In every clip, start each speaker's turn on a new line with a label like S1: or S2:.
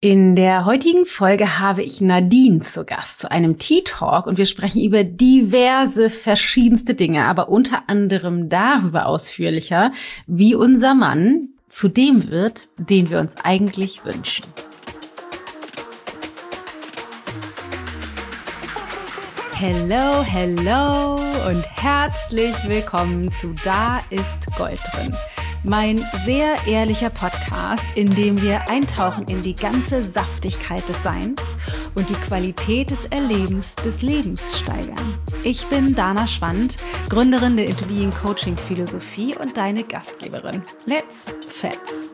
S1: In der heutigen Folge habe ich Nadine zu Gast zu einem Tea Talk und wir sprechen über diverse verschiedenste Dinge, aber unter anderem darüber ausführlicher, wie unser Mann zu dem wird, den wir uns eigentlich wünschen. Hello, hello und herzlich willkommen zu Da ist Gold drin. Mein sehr ehrlicher Podcast, in dem wir eintauchen in die ganze Saftigkeit des Seins und die Qualität des Erlebens des Lebens steigern. Ich bin Dana Schwand, Gründerin der Into Being Coaching Philosophie und deine Gastgeberin. Let's Fets!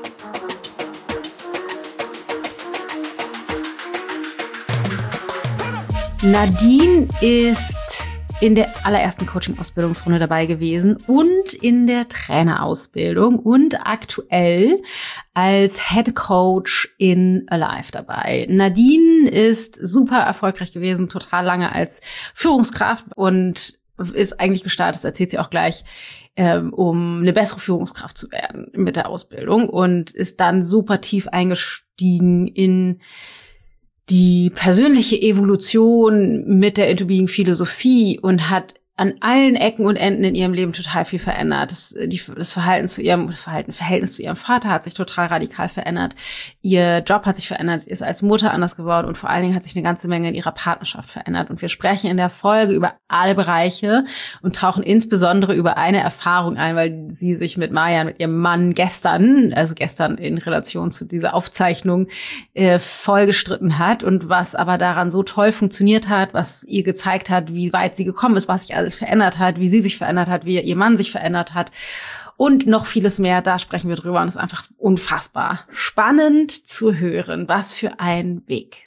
S1: Nadine ist in der allerersten Coaching-Ausbildungsrunde dabei gewesen und in der Trainerausbildung und aktuell als Head Coach in Alive dabei. Nadine ist super erfolgreich gewesen, total lange als Führungskraft und ist eigentlich gestartet, das erzählt sie auch gleich, um eine bessere Führungskraft zu werden mit der Ausbildung und ist dann super tief eingestiegen in die persönliche Evolution mit der Into Being Philosophie und hat an allen Ecken und Enden in ihrem Leben total viel verändert. Das Verhältnis zu ihrem Vater hat sich total radikal verändert. Ihr Job hat sich verändert. Sie ist als Mutter anders geworden und vor allen Dingen hat sich eine ganze Menge in ihrer Partnerschaft verändert. Und wir sprechen in der Folge über alle Bereiche und tauchen insbesondere über eine Erfahrung ein, weil sie sich mit Marian, mit ihrem Mann gestern in Relation zu dieser Aufzeichnung, voll gestritten hat und was aber daran so toll funktioniert hat, was ihr gezeigt hat, wie weit sie gekommen ist, was sich alles verändert hat, wie sie sich verändert hat, wie ihr Mann sich verändert hat und noch vieles mehr. Da sprechen wir drüber und es ist einfach unfassbar spannend zu hören. Was für ein Weg.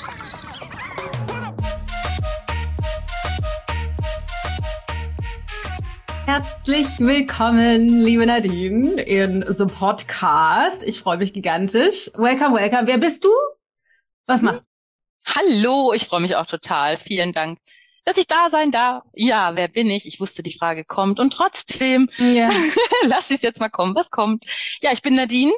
S1: Herzlich willkommen, liebe Nadine, in The Podcast. Ich freue mich gigantisch. Welcome, welcome. Wer bist du? Was machst du?
S2: Hallo, ich freue mich auch total. Vielen Dank, dass ich da sein darf. Ja, wer bin ich? Ich wusste, die Frage kommt und trotzdem lass ich es jetzt mal kommen. Was kommt? Ja, ich bin Nadine,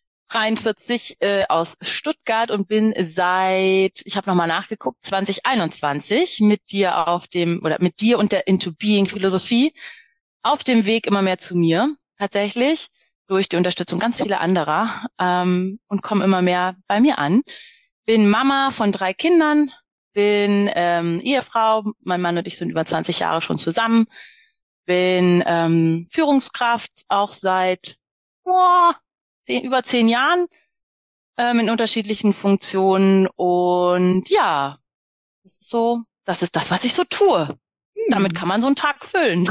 S2: 43, aus Stuttgart und bin ich habe nochmal nachgeguckt, 2021 mit dir und der Into Being Philosophie auf dem Weg immer mehr zu mir, tatsächlich, durch die Unterstützung ganz vieler anderer, und komme immer mehr bei mir an. Bin Mama von 3 Kindern, bin Ehefrau, mein Mann und ich sind über 20 Jahre schon zusammen, bin Führungskraft auch seit über 10 Jahren in unterschiedlichen Funktionen und ja, das ist das, was ich so tue. Damit kann man so einen Tag füllen.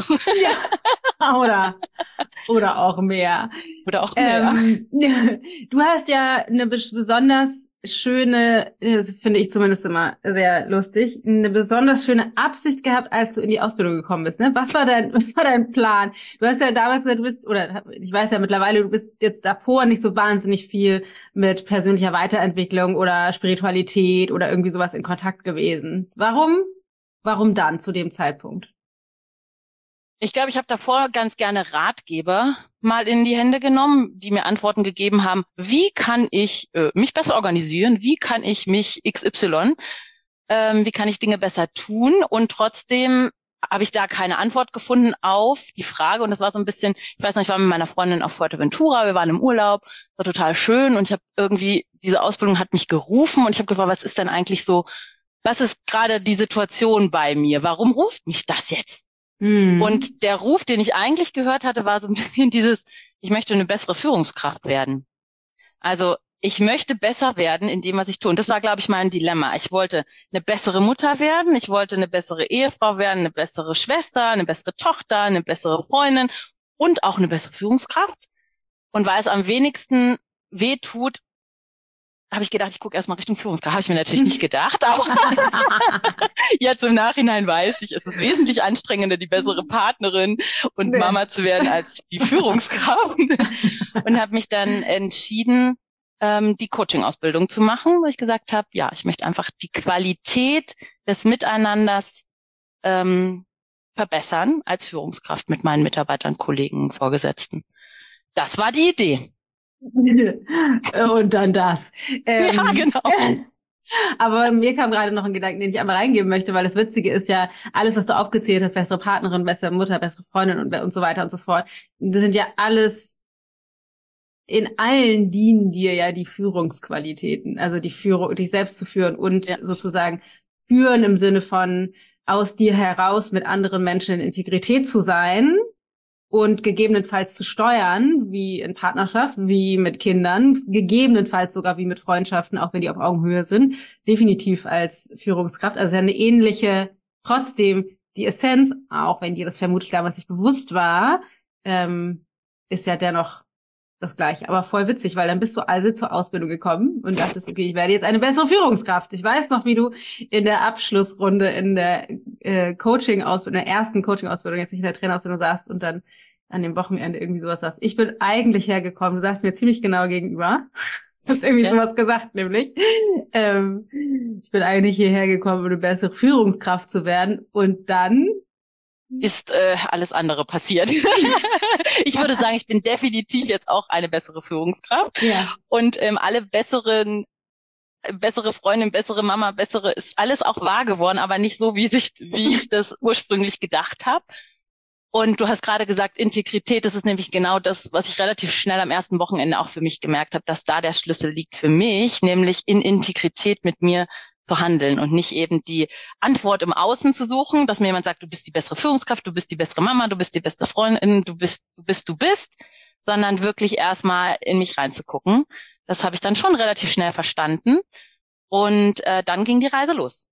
S1: Ja. Oder auch mehr.
S2: Oder auch mehr.
S1: Du hast ja eine besonders schöne, das finde ich zumindest immer sehr lustig, eine besonders schöne Absicht gehabt, als du in die Ausbildung gekommen bist, ne? Was war dein Plan? Du hast ja damals gesagt, ich weiß ja mittlerweile, du bist jetzt davor nicht so wahnsinnig viel mit persönlicher Weiterentwicklung oder Spiritualität oder irgendwie sowas in Kontakt gewesen. Warum dann zu dem Zeitpunkt?
S2: Ich glaube, ich habe davor ganz gerne Ratgeber mal in die Hände genommen, die mir Antworten gegeben haben, wie kann ich mich besser organisieren, wie kann ich mich XY, wie kann ich Dinge besser tun und trotzdem habe ich da keine Antwort gefunden auf die Frage und das war so ein bisschen, ich weiß noch, ich war mit meiner Freundin auf Fuerteventura, wir waren im Urlaub, war total schön und ich habe irgendwie, diese Ausbildung hat mich gerufen und ich habe gefragt, was ist denn eigentlich so, was ist gerade die Situation bei mir? Warum ruft mich das jetzt? Und der Ruf, den ich eigentlich gehört hatte, war so ein bisschen dieses, ich möchte eine bessere Führungskraft werden. Also ich möchte besser werden in dem, was ich tue. Und das war, glaube ich, mein Dilemma. Ich wollte eine bessere Mutter werden, ich wollte eine bessere Ehefrau werden, eine bessere Schwester, eine bessere Tochter, eine bessere Freundin und auch eine bessere Führungskraft. Und weil es am wenigsten weh tut, habe ich gedacht, ich gucke erstmal Richtung Führungskraft. Habe ich mir natürlich nicht gedacht, aber jetzt im Nachhinein weiß ich, es ist wesentlich anstrengender, die bessere Partnerin und Mama zu werden als die Führungskraft. Und habe mich dann entschieden, die Coaching-Ausbildung zu machen, wo ich gesagt habe, ja, ich möchte einfach die Qualität des Miteinanders verbessern als Führungskraft mit meinen Mitarbeitern, Kollegen, Vorgesetzten. Das war die Idee.
S1: Und dann das.
S2: Ja, genau.
S1: Aber mir kam gerade noch ein Gedanke, den ich einmal reingeben möchte, weil das Witzige ist ja, alles, was du aufgezählt hast, bessere Partnerin, bessere Mutter, bessere Freundin und so weiter und so fort, das sind ja alles, in allen dienen dir ja die Führungsqualitäten, also die Führung, dich selbst zu führen und
S2: Ja.
S1: sozusagen führen im Sinne von aus dir heraus mit anderen Menschen in Integrität zu sein und gegebenenfalls zu steuern, wie in Partnerschaft, wie mit Kindern, gegebenenfalls sogar wie mit Freundschaften, auch wenn die auf Augenhöhe sind, definitiv als Führungskraft. Also ja eine ähnliche, trotzdem die Essenz, auch wenn dir das vermutlich damals nicht bewusst war, ist ja dennoch das Gleiche. Aber voll witzig, weil dann bist du also zur Ausbildung gekommen und dachtest, okay, ich werde jetzt eine bessere Führungskraft. Ich weiß noch, wie du in der Abschlussrunde in der Coaching-Ausbildung, in der ersten Coaching-Ausbildung, jetzt nicht in der Trainerausbildung saßt und dann an dem Wochenende irgendwie sowas sagst. Ich bin eigentlich hergekommen, du saßt mir ziemlich genau gegenüber. Du hast irgendwie sowas gesagt, nämlich. Ich bin eigentlich hierher gekommen, um eine bessere Führungskraft zu werden. Und dann
S2: ist alles andere passiert. Ich würde sagen, ich bin definitiv jetzt auch eine bessere Führungskraft.
S1: Ja.
S2: Und alle bessere Freundin, bessere Mama, ist alles auch wahr geworden, aber nicht so, wie ich das ursprünglich gedacht habe. Und du hast gerade gesagt, Integrität, das ist nämlich genau das, was ich relativ schnell am ersten Wochenende auch für mich gemerkt habe, dass da der Schlüssel liegt für mich, nämlich in Integrität mit mir zu handeln und nicht eben die Antwort im Außen zu suchen, dass mir jemand sagt, du bist die bessere Führungskraft, du bist die bessere Mama, du bist die beste Freundin, du bist, sondern wirklich erstmal in mich reinzugucken. Das habe ich dann schon relativ schnell verstanden. Und dann ging die Reise los.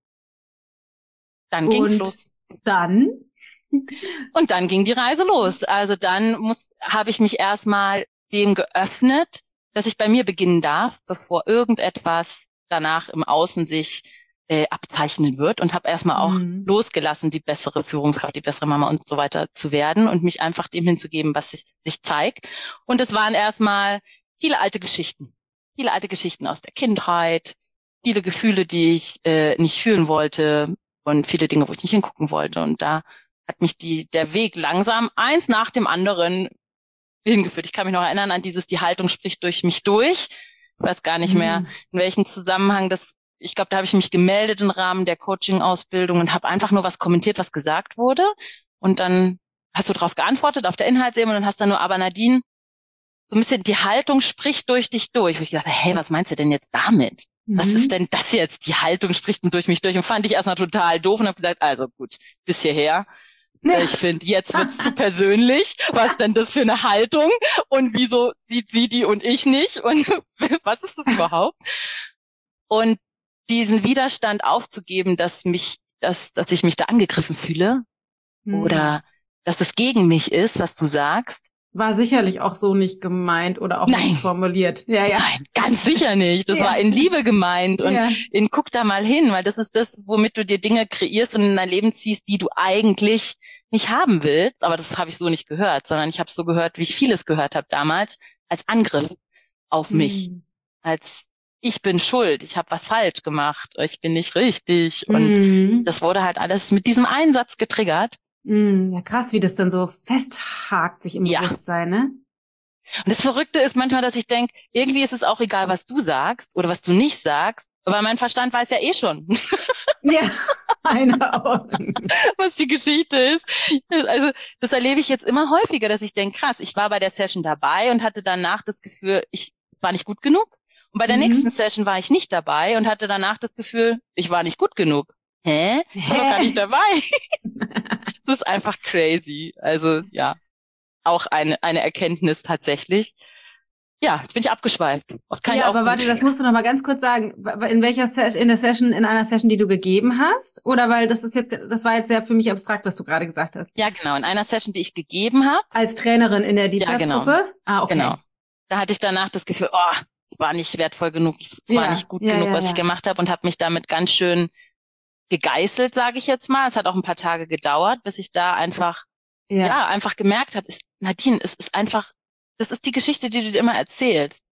S2: Dann ging's los.
S1: Dann?
S2: Und dann ging die Reise los. Also dann habe ich mich erstmal dem geöffnet, dass ich bei mir beginnen darf, bevor irgendetwas danach im Außen sich abzeichnen wird, und habe erstmal auch losgelassen, die bessere Führungskraft, die bessere Mama und so weiter zu werden und mich einfach dem hinzugeben, was sich zeigt. Und es waren erstmal viele alte Geschichten aus der Kindheit, viele Gefühle, die ich nicht fühlen wollte und viele Dinge, wo ich nicht hingucken wollte. Und da hat mich der Weg langsam eins nach dem anderen hingeführt. Ich kann mich noch erinnern an die Haltung spricht durch mich durch. Ich weiß gar nicht mehr, in welchem Zusammenhang ich glaube, da habe ich mich gemeldet im Rahmen der Coaching-Ausbildung und habe einfach nur was kommentiert, was gesagt wurde. Und dann hast du darauf geantwortet auf der Inhaltsebene und hast dann nur, aber Nadine, so ein bisschen die Haltung spricht durch dich durch. Wo ich dachte, hey, was meinst du denn jetzt damit? Was ist denn das jetzt? Die Haltung spricht durch mich durch. Und fand ich erstmal total doof und habe gesagt, also gut, bis hierher. Ich finde, jetzt wird's zu persönlich. Was denn das für eine Haltung? Und wieso sieht sie die und ich nicht? Und was ist das überhaupt? Und diesen Widerstand aufzugeben, dass ich mich da angegriffen fühle oder dass es gegen mich ist, was du sagst.
S1: War sicherlich auch so nicht gemeint oder auch nicht formuliert. Ja, ja.
S2: Nein, ganz sicher nicht. Das war in Liebe gemeint und guck da mal hin, weil das ist das, womit du dir Dinge kreierst und in dein Leben ziehst, die du eigentlich nicht haben willst. Aber das habe ich so nicht gehört, sondern ich habe es so gehört, wie ich vieles gehört habe damals, als Angriff auf mich, als ich bin schuld, ich habe was falsch gemacht, ich bin nicht richtig. Und das wurde halt alles mit diesem Einsatz getriggert.
S1: Ja, krass, wie das dann so festhakt sich im Bewusstsein, ne?
S2: Und das Verrückte ist manchmal, dass ich denke, irgendwie ist es auch egal, was du sagst oder was du nicht sagst, weil mein Verstand weiß ja eh schon.
S1: Ja, auch.
S2: Was die Geschichte ist. Also das erlebe ich jetzt immer häufiger, dass ich denke, krass, ich war bei der Session dabei und hatte danach das Gefühl, ich war nicht gut genug. Und bei der nächsten Session war ich nicht dabei und hatte danach das Gefühl, ich war nicht gut genug. Hä? Ich war doch gar nicht dabei. Das ist einfach crazy. Also ja, auch eine Erkenntnis tatsächlich. Ja, jetzt bin ich abgeschweift.
S1: Ja, aber warte, das musst du noch mal ganz kurz sagen. In einer Session, die du gegeben hast? Oder weil das war jetzt sehr für mich abstrakt, was du gerade gesagt hast.
S2: Ja, genau. In einer Session, die ich gegeben habe.
S1: Als Trainerin in der Deep Dive Gruppe?
S2: Genau.
S1: Ah, okay.
S2: Genau. Da hatte ich danach das Gefühl, es war nicht wertvoll genug, es war nicht gut genug, was ich gemacht habe, und habe mich damit ganz schön gegeißelt, sage ich jetzt mal. Es hat auch ein paar Tage gedauert, bis ich da einfach gemerkt habe, Nadine, das ist die Geschichte, die du dir immer erzählst.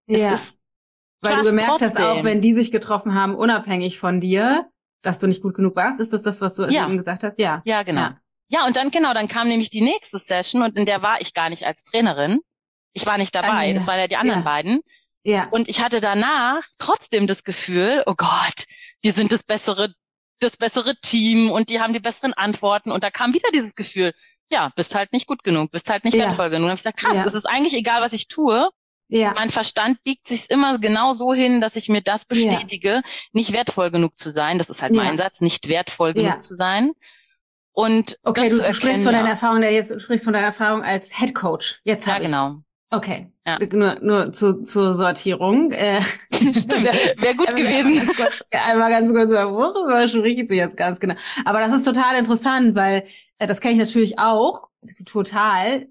S1: Weil du gemerkt hast, auch wenn die sich getroffen haben, unabhängig von dir, dass du nicht gut genug warst. Ist das, was du eben gesagt hast? Ja.
S2: Ja, genau. Ja, und dann kam nämlich die nächste Session und in der war ich gar nicht als Trainerin, Ich war nicht dabei,
S1: ja.
S2: das waren ja die anderen beiden.
S1: Ja.
S2: Und ich hatte danach trotzdem das Gefühl, oh Gott, wir sind das bessere Team und die haben die besseren Antworten. Und da kam wieder dieses Gefühl, ja, bist halt nicht gut genug, bist halt nicht wertvoll genug. Und dann habe ich gesagt, krass, es ist eigentlich egal, was ich tue.
S1: Ja.
S2: Mein Verstand biegt sich immer genau so hin, dass ich mir das bestätige, nicht wertvoll genug zu sein. Das ist halt mein Satz, nicht wertvoll genug zu sein. Und
S1: okay, du sprichst von deiner Erfahrung als Head Coach. Jetzt
S2: ja, genau.
S1: Okay. Ja. Nur zur Sortierung.
S2: Stimmt, wäre gut gewesen.
S1: Einmal ganz kurz, worüber spricht sie jetzt ganz genau? Aber das ist total interessant, weil das kenne ich natürlich auch total,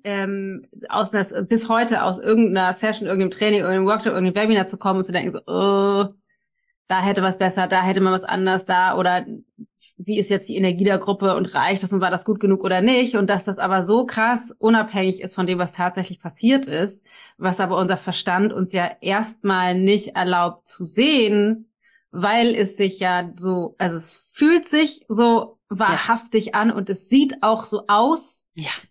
S1: bis heute aus irgendeiner Session, irgendeinem Training, irgendeinem Workshop, irgendeinem Webinar zu kommen und zu denken, so, da hätte was besser, da hätte man was anders da oder wie ist jetzt die Energie der Gruppe und reicht das und war das gut genug oder nicht? Und dass das aber so krass unabhängig ist von dem, was tatsächlich passiert ist, was aber unser Verstand uns ja erstmal nicht erlaubt zu sehen, weil es sich ja so, also es fühlt sich so wahrhaftig an und es sieht auch so aus,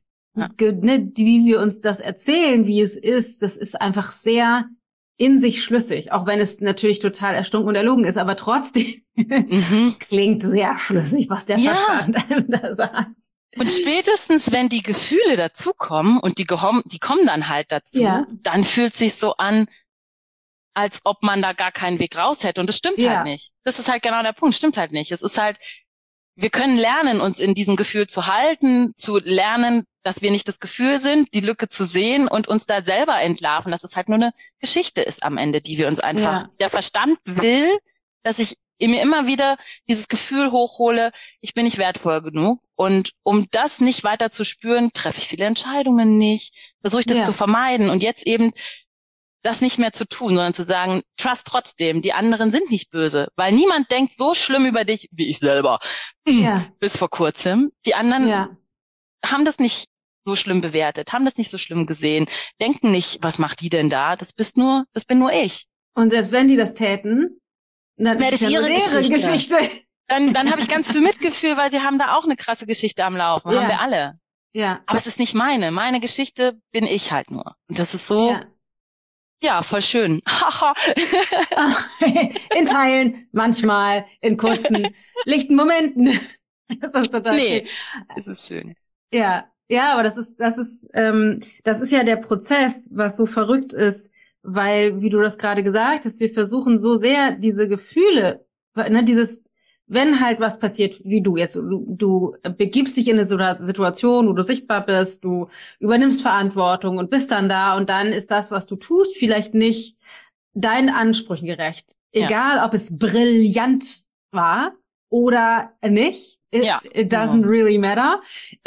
S1: wie wir uns das erzählen, wie es ist. Das ist einfach sehr in sich schlüssig, auch wenn es natürlich total erstunken und erlogen ist, aber trotzdem klingt sehr schlüssig, was der Verstand einem da sagt.
S2: Und spätestens, wenn die Gefühle dazukommen und die kommen dann halt dazu, dann fühlt sich so an, als ob man da gar keinen Weg raus hätte. Und das stimmt halt nicht. Das ist halt genau der Punkt. Stimmt halt nicht. Es ist halt, wir können lernen, uns in diesem Gefühl zu halten, zu lernen, dass wir nicht das Gefühl sind, die Lücke zu sehen und uns da selber entlarven, dass es halt nur eine Geschichte ist am Ende, die wir uns einfach, der Verstand will, dass ich mir immer wieder dieses Gefühl hochhole, ich bin nicht wertvoll genug. Und um das nicht weiter zu spüren, treffe ich viele Entscheidungen nicht, versuche ich das zu vermeiden und jetzt eben das nicht mehr zu tun, sondern zu sagen, trust trotzdem, die anderen sind nicht böse, weil niemand denkt so schlimm über dich wie ich selber. Bis vor kurzem. Die anderen haben das nicht so schlimm bewertet, haben das nicht so schlimm gesehen, denken nicht, was macht die denn da? Das bin nur ich.
S1: Und selbst wenn die das täten, dann
S2: ist das ihre Geschichte. Dann habe ich ganz viel Mitgefühl, weil sie haben da auch eine krasse Geschichte am Laufen. Haben wir alle.
S1: Ja.
S2: Aber es ist nicht meine. Meine Geschichte bin ich halt nur. Und das ist so, voll schön.
S1: In Teilen, manchmal, in kurzen, lichten Momenten. Das ist total schön.
S2: Es ist schön.
S1: Ja, aber das ist ja der Prozess, was so verrückt ist, weil, wie du das gerade gesagt hast, wir versuchen so sehr diese Gefühle, ne, wenn halt was passiert, wie du jetzt, du begibst dich in eine Situation, wo du sichtbar bist, du übernimmst Verantwortung und bist dann da und dann ist das, was du tust, vielleicht nicht deinen Ansprüchen gerecht. Egal, ob es brillant war oder nicht. It doesn't really matter.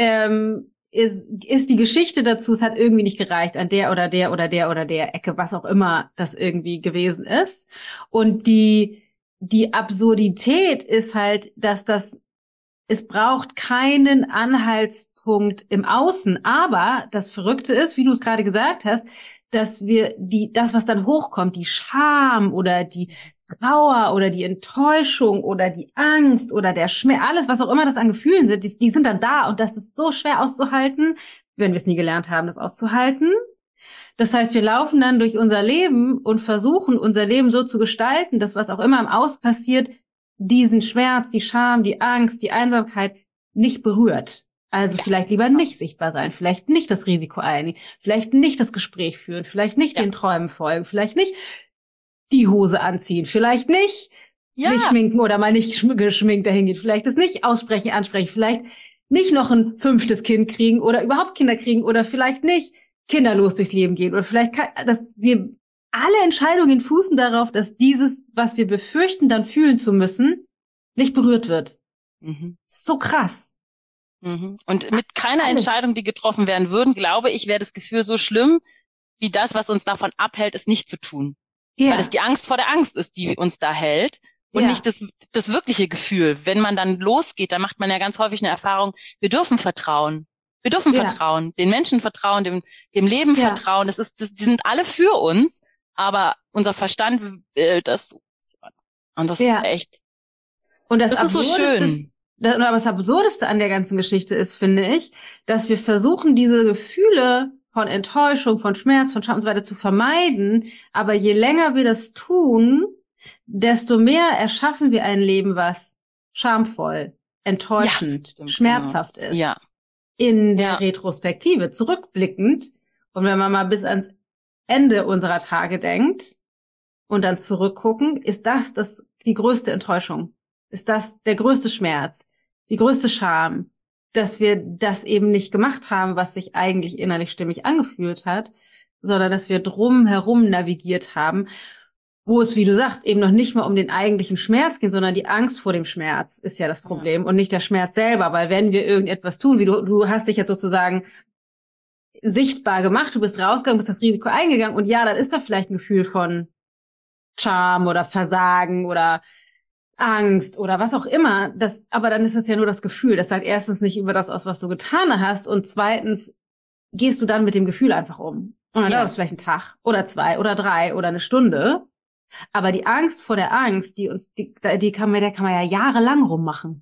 S1: Ist die Geschichte dazu, es hat irgendwie nicht gereicht an der oder der oder der oder der Ecke, was auch immer das irgendwie gewesen ist. Und die Absurdität ist halt, dass es braucht keinen Anhaltspunkt im Außen. Aber das Verrückte ist, wie du es gerade gesagt hast, dass wir das, was dann hochkommt, die Scham oder die Trauer oder die Enttäuschung oder die Angst oder der Schmerz, alles, was auch immer das an Gefühlen sind, die sind dann da und das ist so schwer auszuhalten, wenn wir es nie gelernt haben, das auszuhalten. Das heißt, wir laufen dann durch unser Leben und versuchen, unser Leben so zu gestalten, dass was auch immer im Außen passiert, diesen Schmerz, die Scham, die Angst, die Einsamkeit nicht berührt. Also vielleicht lieber nicht sichtbar sein, vielleicht nicht das Risiko eingehen, vielleicht nicht das Gespräch führen, vielleicht nicht den Träumen folgen, vielleicht nicht die Hose anziehen, vielleicht nicht nicht schminken oder mal nicht geschminkt dahin geht, vielleicht das nicht ansprechen, vielleicht nicht noch ein 5. Kind kriegen oder überhaupt Kinder kriegen oder vielleicht nicht kinderlos durchs Leben gehen oder vielleicht dass wir alle Entscheidungen fußen darauf, dass dieses, was wir befürchten, dann fühlen zu müssen, nicht berührt wird. So krass.
S2: Und mit keiner Entscheidung, die getroffen werden würden, glaube ich, wäre das Gefühl so schlimm, wie das, was uns davon abhält, es nicht zu tun. Weil es die Angst vor der Angst ist, die uns da hält und nicht das wirkliche Gefühl. Wenn man dann losgeht, dann macht man ja ganz häufig eine Erfahrung, wir dürfen vertrauen. Wir dürfen vertrauen, den Menschen vertrauen, dem Leben vertrauen. Die sind alle für uns, aber unser Verstand will das. Und das ist echt.
S1: Und das
S2: ist so schön.
S1: Aber das Absurdeste an der ganzen Geschichte ist, finde ich, dass wir versuchen, diese Gefühle von Enttäuschung, von Schmerz, von Scham und so weiter zu vermeiden. Aber je länger wir das tun, desto mehr erschaffen wir ein Leben, was schamvoll, enttäuschend, schmerzhaft ist.
S2: Ja.
S1: In der Retrospektive, zurückblickend. Und wenn man mal bis ans Ende unserer Tage denkt und dann zurückgucken, ist das die größte Enttäuschung? Ist das der größte Schmerz? Die größte Scham? Dass wir das eben nicht gemacht haben, was sich eigentlich innerlich stimmig angefühlt hat, sondern dass wir drumherum navigiert haben, wo es, wie du sagst, eben noch nicht mal um den eigentlichen Schmerz geht, sondern die Angst vor dem Schmerz ist ja das Problem und nicht der Schmerz selber, weil wenn wir irgendetwas tun, wie du hast dich jetzt sozusagen sichtbar gemacht, du bist rausgegangen, bist das Risiko eingegangen und ja, dann ist da vielleicht ein Gefühl von Scham oder Versagen oder Angst oder was auch immer, aber dann ist das ja nur das Gefühl. Das sagt erstens nicht über das aus, was du getan hast und zweitens gehst du dann mit dem Gefühl einfach um. Und dann dauert es vielleicht einen Tag oder 2 oder 3 oder eine Stunde. Aber die Angst vor der Angst, die kann man ja jahrelang rummachen.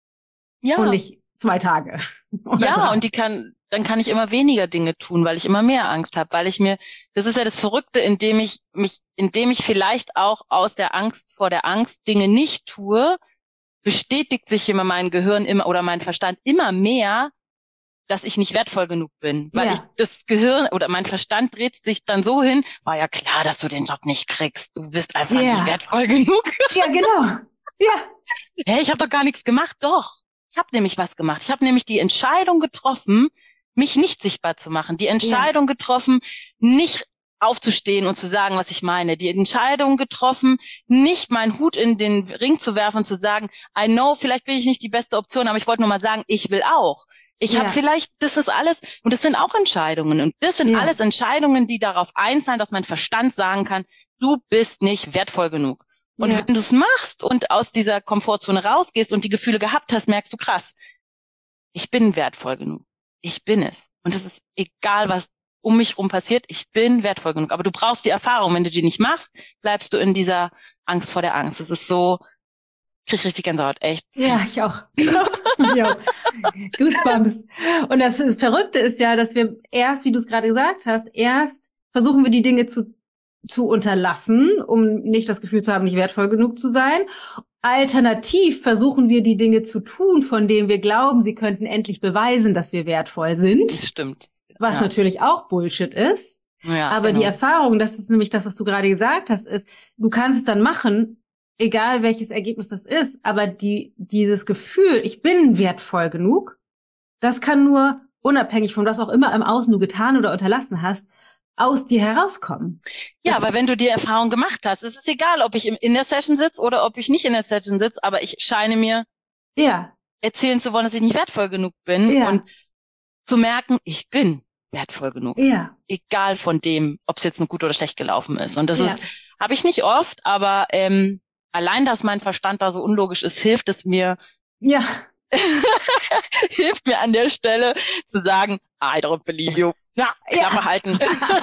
S1: Ja. Und nicht 2 Tage.
S2: Oder 3. Und dann kann ich immer weniger Dinge tun, weil ich immer mehr Angst habe, das ist ja das Verrückte, indem ich vielleicht auch aus der Angst vor der Angst Dinge nicht tue, bestätigt sich immer mein Gehirn oder mein Verstand immer mehr, dass ich nicht wertvoll genug bin, weil ich das Gehirn oder mein Verstand dreht sich dann so hin, war ja klar, dass du den Job nicht kriegst, du bist einfach nicht wertvoll genug.
S1: Ja, genau. Ja.
S2: Hey, ich habe doch gar nichts gemacht, doch. Ich habe nämlich was gemacht. Ich habe nämlich die Entscheidung getroffen, mich nicht sichtbar zu machen, die Entscheidung getroffen, nicht aufzustehen und zu sagen, was ich meine, die Entscheidung getroffen, nicht meinen Hut in den Ring zu werfen und zu sagen, I know, vielleicht bin ich nicht die beste Option, aber ich wollte nur mal sagen, ich will auch. Ich habe vielleicht, das ist alles, und das sind auch Entscheidungen. Und das sind alles Entscheidungen, die darauf einzahlen, dass mein Verstand sagen kann, du bist nicht wertvoll genug. Und wenn du es machst und aus dieser Komfortzone rausgehst und die Gefühle gehabt hast, merkst du, krass, ich bin wertvoll genug. Ich bin es. Und es ist egal, was um mich rum passiert, ich bin wertvoll genug. Aber du brauchst die Erfahrung. Wenn du die nicht machst, bleibst du in dieser Angst vor der Angst. Das ist so, krieg ich richtig Gänsehaut, echt.
S1: Ja, ich auch. Ja. Goosebumps. Und das Verrückte ist ja, dass wir erst, wie du es gerade gesagt hast, versuchen wir die Dinge zu unterlassen, um nicht das Gefühl zu haben, nicht wertvoll genug zu sein. Alternativ versuchen wir die Dinge zu tun, von denen wir glauben, sie könnten endlich beweisen, dass wir wertvoll sind.
S2: Das stimmt.
S1: Was natürlich auch Bullshit ist. Ja, aber die Erfahrung, das ist nämlich das, was du gerade gesagt hast, ist, du kannst es dann machen, egal welches Ergebnis das ist, aber dieses Gefühl, ich bin wertvoll genug, das kann nur, unabhängig von was auch immer im Außen du getan oder unterlassen hast, aus dir herauskommen.
S2: Ja, aber wenn du die Erfahrung gemacht hast, es ist egal, ob ich in der Session sitze oder ob ich nicht in der Session sitze, aber ich scheine mir erzählen zu wollen, dass ich nicht wertvoll genug bin und zu merken, ich bin wertvoll genug. Ja. Egal von dem, ob es jetzt nur gut oder schlecht gelaufen ist. Und das habe ich nicht oft, aber allein, dass mein Verstand da so unlogisch ist, hilft es mir. Ja. Hilft mir an der Stelle zu sagen, I don't believe you. Ja, Klappe halten.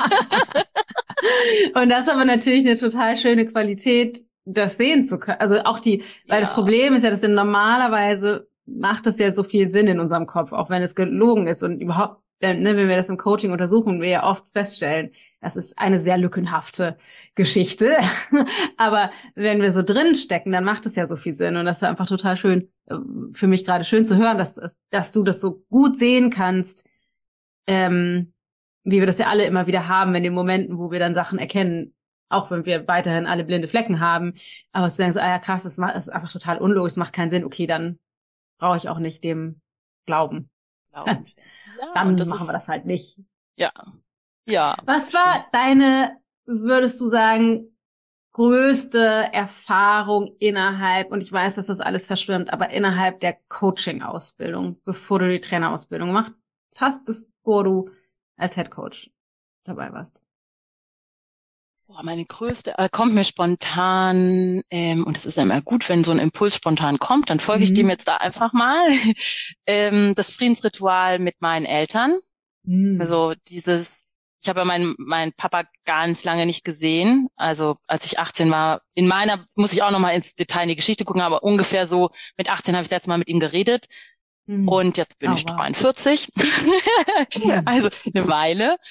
S1: Und das ist aber natürlich eine total schöne Qualität, das sehen zu können. Also auch weil das Problem ist ja, dass normalerweise macht es ja so viel Sinn in unserem Kopf, auch wenn es gelogen ist und überhaupt, wenn wir das im Coaching untersuchen, wir ja oft feststellen, das ist eine sehr lückenhafte Geschichte. Aber wenn wir so drin stecken, dann macht es ja so viel Sinn. Und das ist einfach total schön, für mich gerade schön zu hören, dass du das so gut sehen kannst, wie wir das ja alle immer wieder haben, in den Momenten, wo wir dann Sachen erkennen, auch wenn wir weiterhin alle blinde Flecken haben. Aber zu sagen, so, ja krass, das ist einfach total unlogisch, macht keinen Sinn. Okay, dann brauche ich auch nicht dem glauben. Ja, dann machen wir das halt nicht.
S2: Ja. Ja.
S1: Was war würdest du sagen, größte Erfahrung innerhalb, und ich weiß, dass das alles verschwimmt, aber innerhalb der Coaching-Ausbildung, bevor du die Trainerausbildung gemacht hast, bevor du als Head Coach dabei warst?
S2: Boah, meine größte, kommt mir spontan, und es ist ja immer gut, wenn so ein Impuls spontan kommt, dann folge ich dem jetzt da einfach mal. Das Friedensritual mit meinen Eltern. Also ich habe ja meinen Papa ganz lange nicht gesehen. Also als ich 18 war, muss ich auch nochmal ins Detail in die Geschichte gucken, aber ungefähr so mit 18 habe ich das letzte Mal mit ihm geredet. Und jetzt bin ich 43. Also eine Weile.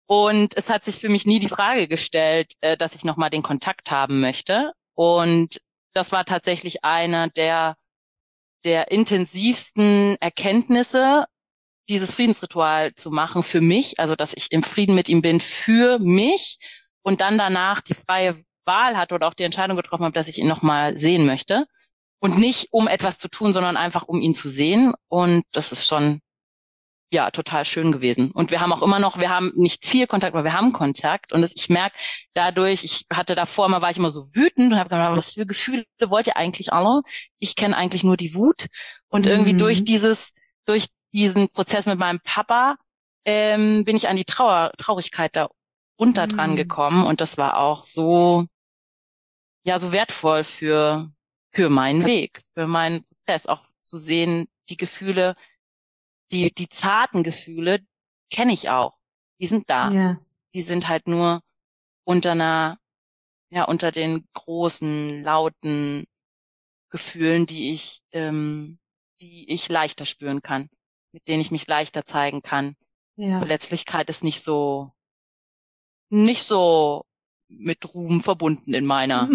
S2: Und es hat sich für mich nie die Frage gestellt, dass ich nochmal den Kontakt haben möchte. Und das war tatsächlich einer der intensivsten Erkenntnisse, dieses Friedensritual zu machen für mich, also dass ich im Frieden mit ihm bin für mich und dann danach die freie Wahl hatte oder auch die Entscheidung getroffen habe, dass ich ihn nochmal sehen möchte. Und nicht um etwas zu tun, sondern einfach um ihn zu sehen. Und das ist schon, ja, total schön gewesen. Und wir haben auch immer noch, wir haben nicht viel Kontakt, aber wir haben Kontakt. Und ich merke dadurch, ich hatte davor war ich immer so wütend und habe gedacht, was für Gefühle wollt ihr eigentlich alle? Ich kenne eigentlich nur die Wut. Und irgendwie durch diesen Prozess mit meinem Papa, bin ich an die Traurigkeit da runter dran gekommen. Und das war auch so, ja, so wertvoll für meinen Weg, für meinen Prozess, auch zu sehen, die Gefühle, die zarten Gefühle kenne ich auch. Die sind da.
S1: Ja.
S2: Die sind halt nur unter den großen, lauten Gefühlen, die ich leichter spüren kann, mit denen ich mich leichter zeigen kann.
S1: Ja.
S2: Verletzlichkeit ist nicht so mit Ruhm verbunden in meiner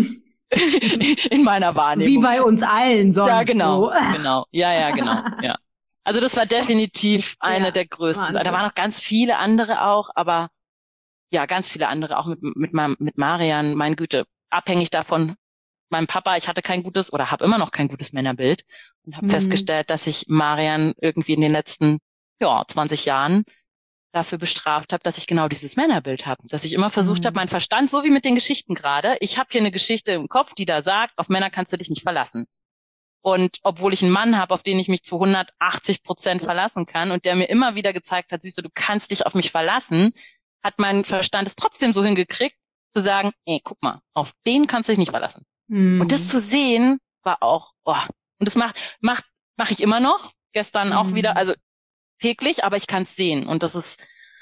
S2: Wahrnehmung.
S1: Wie bei uns allen sonst.
S2: Ja, genau,
S1: so.
S2: genau. Ja, genau, ja. Also das war definitiv eine der größten.
S1: Wahnsinn.
S2: Da waren noch ganz viele andere auch, aber ja, ganz viele andere auch mit Marian, meine Güte, abhängig davon, meinem Papa, ich hatte kein gutes oder habe immer noch kein gutes Männerbild und habe festgestellt, dass ich Marian irgendwie in den letzten 20 Jahren dafür bestraft habe, dass ich genau dieses Männerbild habe, dass ich immer versucht habe, mein Verstand, so wie mit den Geschichten gerade, ich habe hier eine Geschichte im Kopf, die da sagt, auf Männer kannst du dich nicht verlassen. Und obwohl ich einen Mann habe, auf den ich mich zu 180% verlassen kann und der mir immer wieder gezeigt hat, Süße, du kannst dich auf mich verlassen, hat mein Verstand es trotzdem so hingekriegt, zu sagen, ey, guck mal, auf den kannst du dich nicht verlassen. Und das zu sehen, war auch, und das mach ich immer noch, gestern auch wieder, also täglich, aber ich kann es sehen. Und das ist,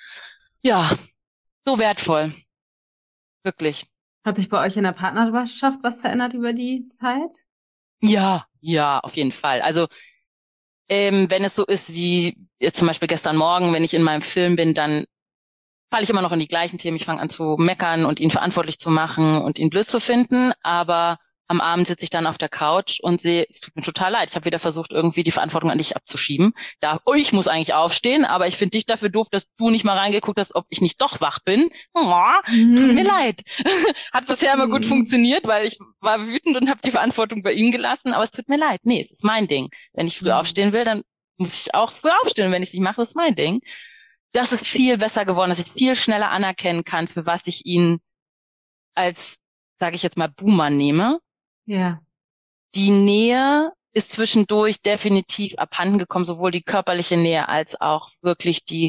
S2: ja, so wertvoll. Wirklich.
S1: Hat sich bei euch in der Partnerschaft was verändert über die Zeit?
S2: Ja, auf jeden Fall. Also, wenn es so ist wie jetzt zum Beispiel gestern Morgen, wenn ich in meinem Film bin, dann falle ich immer noch in die gleichen Themen. Ich fange an zu meckern und ihn verantwortlich zu machen und ihn blöd zu finden. Aber am Abend sitze ich dann auf der Couch und sehe, es tut mir total leid. Ich habe wieder versucht, irgendwie die Verantwortung an dich abzuschieben. Ich muss eigentlich aufstehen, aber ich finde dich dafür doof, dass du nicht mal reingeguckt hast, ob ich nicht doch wach bin. Tut mir leid. Hat bisher immer gut funktioniert, weil ich war wütend und habe die Verantwortung bei ihm gelassen. Aber es tut mir leid. Nee, das ist mein Ding. Wenn ich früh aufstehen will, dann muss ich auch früh aufstehen. Wenn ich es nicht mache, das ist mein Ding. Das ist viel besser geworden, dass ich viel schneller anerkennen kann, für was ich ihn als, sage ich jetzt mal, Boomer nehme.
S1: Ja.
S2: Die Nähe ist zwischendurch definitiv abhanden gekommen, sowohl die körperliche Nähe als auch wirklich die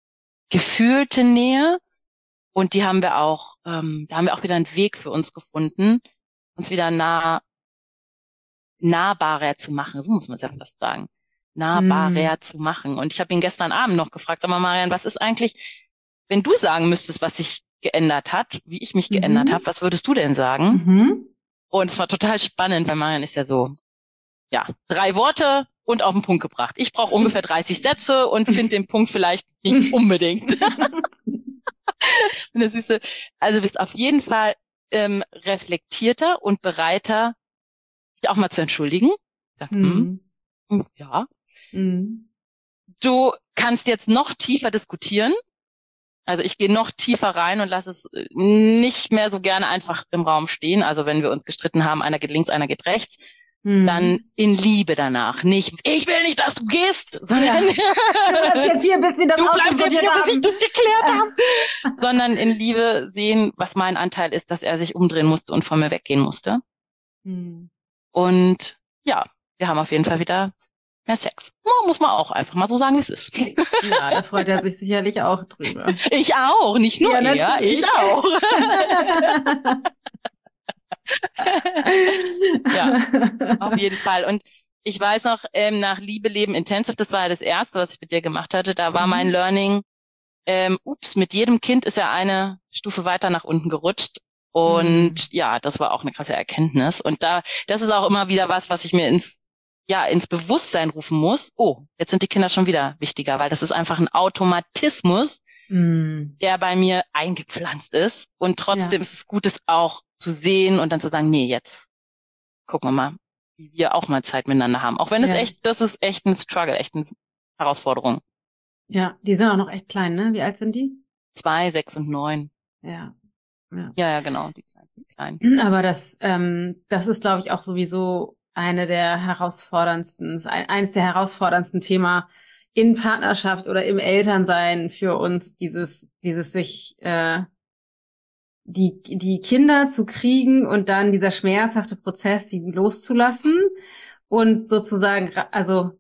S2: gefühlte Nähe. Und da haben wir auch wieder einen Weg für uns gefunden, uns wieder nahbarer zu machen. So muss man es ja fast sagen. Nahbarer zu machen. Und ich habe ihn gestern Abend noch gefragt, sag mal, Marian, was ist eigentlich, wenn du sagen müsstest, was sich geändert hat, wie ich mich geändert habe, was würdest du denn sagen? Und es war total spannend, weil Marian ist ja so, 3 Worte und auf den Punkt gebracht. Ich brauche ungefähr 30 Sätze und finde den Punkt vielleicht nicht unbedingt. Und das ist also bist auf jeden Fall reflektierter und bereiter, dich auch mal zu entschuldigen. Ja. Du kannst jetzt noch tiefer diskutieren. Also ich gehe noch tiefer rein und lasse es nicht mehr so gerne einfach im Raum stehen. Also wenn wir uns gestritten haben, einer geht links, einer geht rechts, dann in Liebe danach. Nicht, ich will nicht, dass du gehst, sondern
S1: du bleibst jetzt hier, bis wir das
S2: geklärt haben. Sondern in Liebe sehen, was mein Anteil ist, dass er sich umdrehen musste und von mir weggehen musste. Und ja, wir haben auf jeden Fall wieder mehr Sex. Muss man auch einfach mal so sagen, wie es ist.
S1: Ja, da freut er sich sicherlich auch drüber.
S2: Ich auch, nicht nur er, ich auch. Ja, auf jeden Fall. Und ich weiß noch, nach Liebe, Leben, Intensive, das war ja das Erste, was ich mit dir gemacht hatte, da war mein Learning, mit jedem Kind ist er eine Stufe weiter nach unten gerutscht. Und ja, das war auch eine krasse Erkenntnis. Und das ist auch immer wieder was ich mir ins Bewusstsein rufen muss. Oh, jetzt sind die Kinder schon wieder wichtiger, weil das ist einfach ein Automatismus, der bei mir eingepflanzt ist. Und trotzdem ist es gut, es auch zu sehen und dann zu sagen, nee, jetzt gucken wir mal, wie wir auch mal Zeit miteinander haben. Auch wenn das ist echt ein Struggle, echt eine Herausforderung.
S1: Ja, die sind auch noch echt klein, ne? Wie alt sind die?
S2: 2, 6 und 9.
S1: Ja.
S2: Ja, genau, die sind klein.
S1: Aber das ist, glaube ich, auch sowieso eines der herausforderndsten Thema in Partnerschaft oder im Elternsein für uns, dieses sich die Kinder zu kriegen und dann dieser schmerzhafte Prozess, die loszulassen und sozusagen, also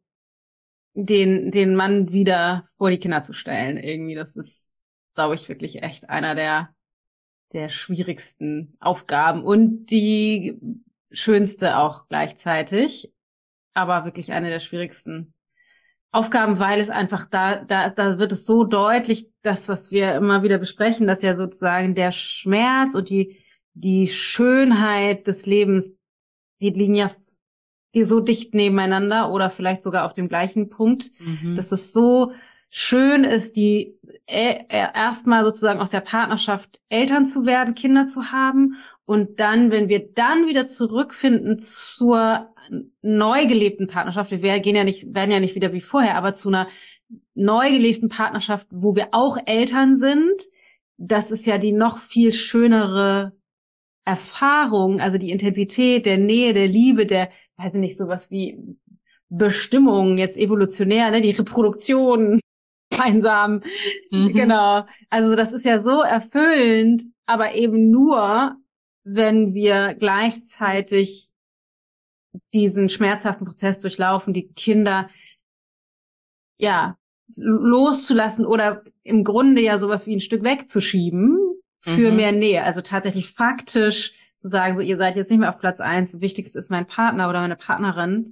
S1: den Mann wieder vor die Kinder zu stellen. Irgendwie, das ist, glaube ich, wirklich echt einer der schwierigsten Aufgaben und die schönste auch gleichzeitig, aber wirklich eine der schwierigsten Aufgaben, weil es einfach da wird es so deutlich, das, was wir immer wieder besprechen, dass ja sozusagen der Schmerz und die Schönheit des Lebens, die liegen ja so dicht nebeneinander oder vielleicht sogar auf dem gleichen Punkt, dass es so schön ist, die erstmal sozusagen aus der Partnerschaft Eltern zu werden, Kinder zu haben und dann, wenn wir dann wieder zurückfinden zur neu gelebten Partnerschaft, werden ja nicht wieder wie vorher, aber zu einer neu gelebten Partnerschaft, wo wir auch Eltern sind, das ist ja die noch viel schönere Erfahrung, also die Intensität der Nähe, der Liebe, der, weiß ich nicht, sowas wie Bestimmung, jetzt evolutionär, ne, die Reproduktion gemeinsam. Genau. Also das ist ja so erfüllend, aber eben nur, wenn wir gleichzeitig diesen schmerzhaften Prozess durchlaufen, die Kinder ja loszulassen oder im Grunde ja sowas wie ein Stück wegzuschieben für mehr Nähe. Also tatsächlich faktisch zu sagen, so ihr seid jetzt nicht mehr auf Platz 1, wichtigst ist mein Partner oder meine Partnerin,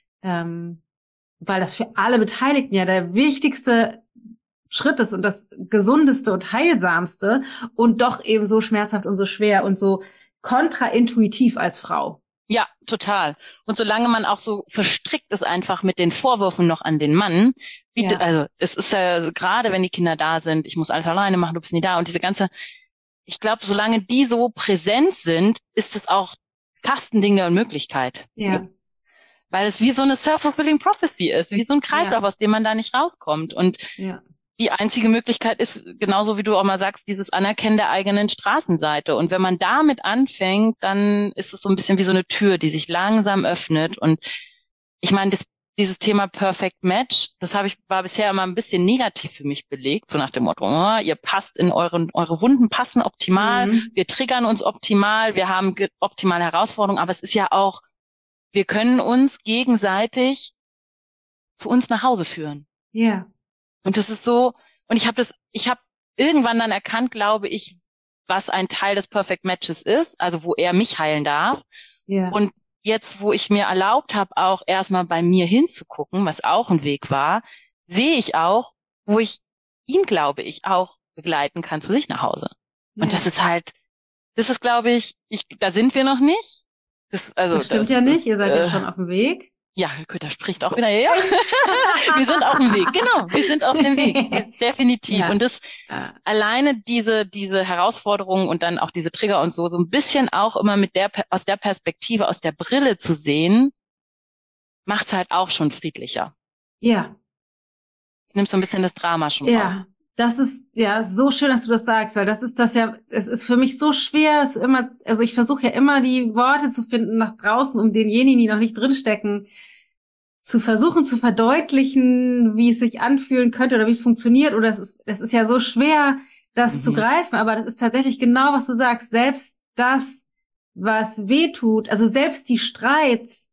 S1: weil das für alle Beteiligten ja der wichtigste Schritt ist und das gesundeste und heilsamste und doch eben so schmerzhaft und so schwer und so kontraintuitiv als Frau.
S2: Ja, total. Und solange man auch so verstrickt ist einfach mit den Vorwürfen noch an den Mann, also es ist ja gerade, wenn die Kinder da sind, ich muss alles alleine machen, du bist nie da und diese ganze, ich glaube, solange die so präsent sind, ist es auch fast ein Ding der Unmöglichkeit.
S1: Ja.
S2: Weil es wie so eine self-fulfilling prophecy ist, wie so ein Kreislauf, aus dem man da nicht rauskommt. Und die einzige Möglichkeit ist, genauso wie du auch mal sagst, dieses Anerkennen der eigenen Straßenseite. Und wenn man damit anfängt, dann ist es so ein bisschen wie so eine Tür, die sich langsam öffnet. Und ich meine, dieses Thema Perfect Match, war bisher immer ein bisschen negativ für mich belegt, so nach dem Motto, oh, ihr passt eure Wunden passen optimal, wir triggern uns optimal, wir haben optimale Herausforderungen, aber es ist ja auch, wir können uns gegenseitig zu uns nach Hause führen.
S1: Ja.
S2: Und das ist so, und ich habe irgendwann dann erkannt, glaube ich, was ein Teil des Perfect Matches ist, also wo er mich heilen darf.
S1: Ja.
S2: Und jetzt, wo ich mir erlaubt habe, auch erstmal bei mir hinzugucken, was auch ein Weg war, sehe ich auch, wo ich ihn, glaube ich, auch begleiten kann zu sich nach Hause. Und das ist, glaube ich, da sind wir noch nicht.
S1: Das stimmt ja nicht, ihr seid ja schon auf dem Weg.
S2: Ja, da spricht auch wieder, ja. Wir sind auf dem Weg, genau, wir sind auf dem Weg, definitiv. Ja. Und das alleine diese Herausforderungen und dann auch diese Trigger und so ein bisschen auch immer aus der Perspektive, aus der Brille zu sehen, macht's halt auch schon friedlicher.
S1: Ja.
S2: Es nimmt so ein bisschen das Drama schon raus.
S1: Ja, das ist ja so schön, dass du das sagst, weil das ist das ja, es ist für mich so schwer, also ich versuche ja immer die Worte zu finden nach draußen, um denjenigen, die noch nicht drinstecken, zu versuchen zu verdeutlichen, wie es sich anfühlen könnte oder wie es funktioniert. Oder es ist ja so schwer, das zu greifen, aber das ist tatsächlich genau, was du sagst. Selbst das, was weh tut, also selbst die Streits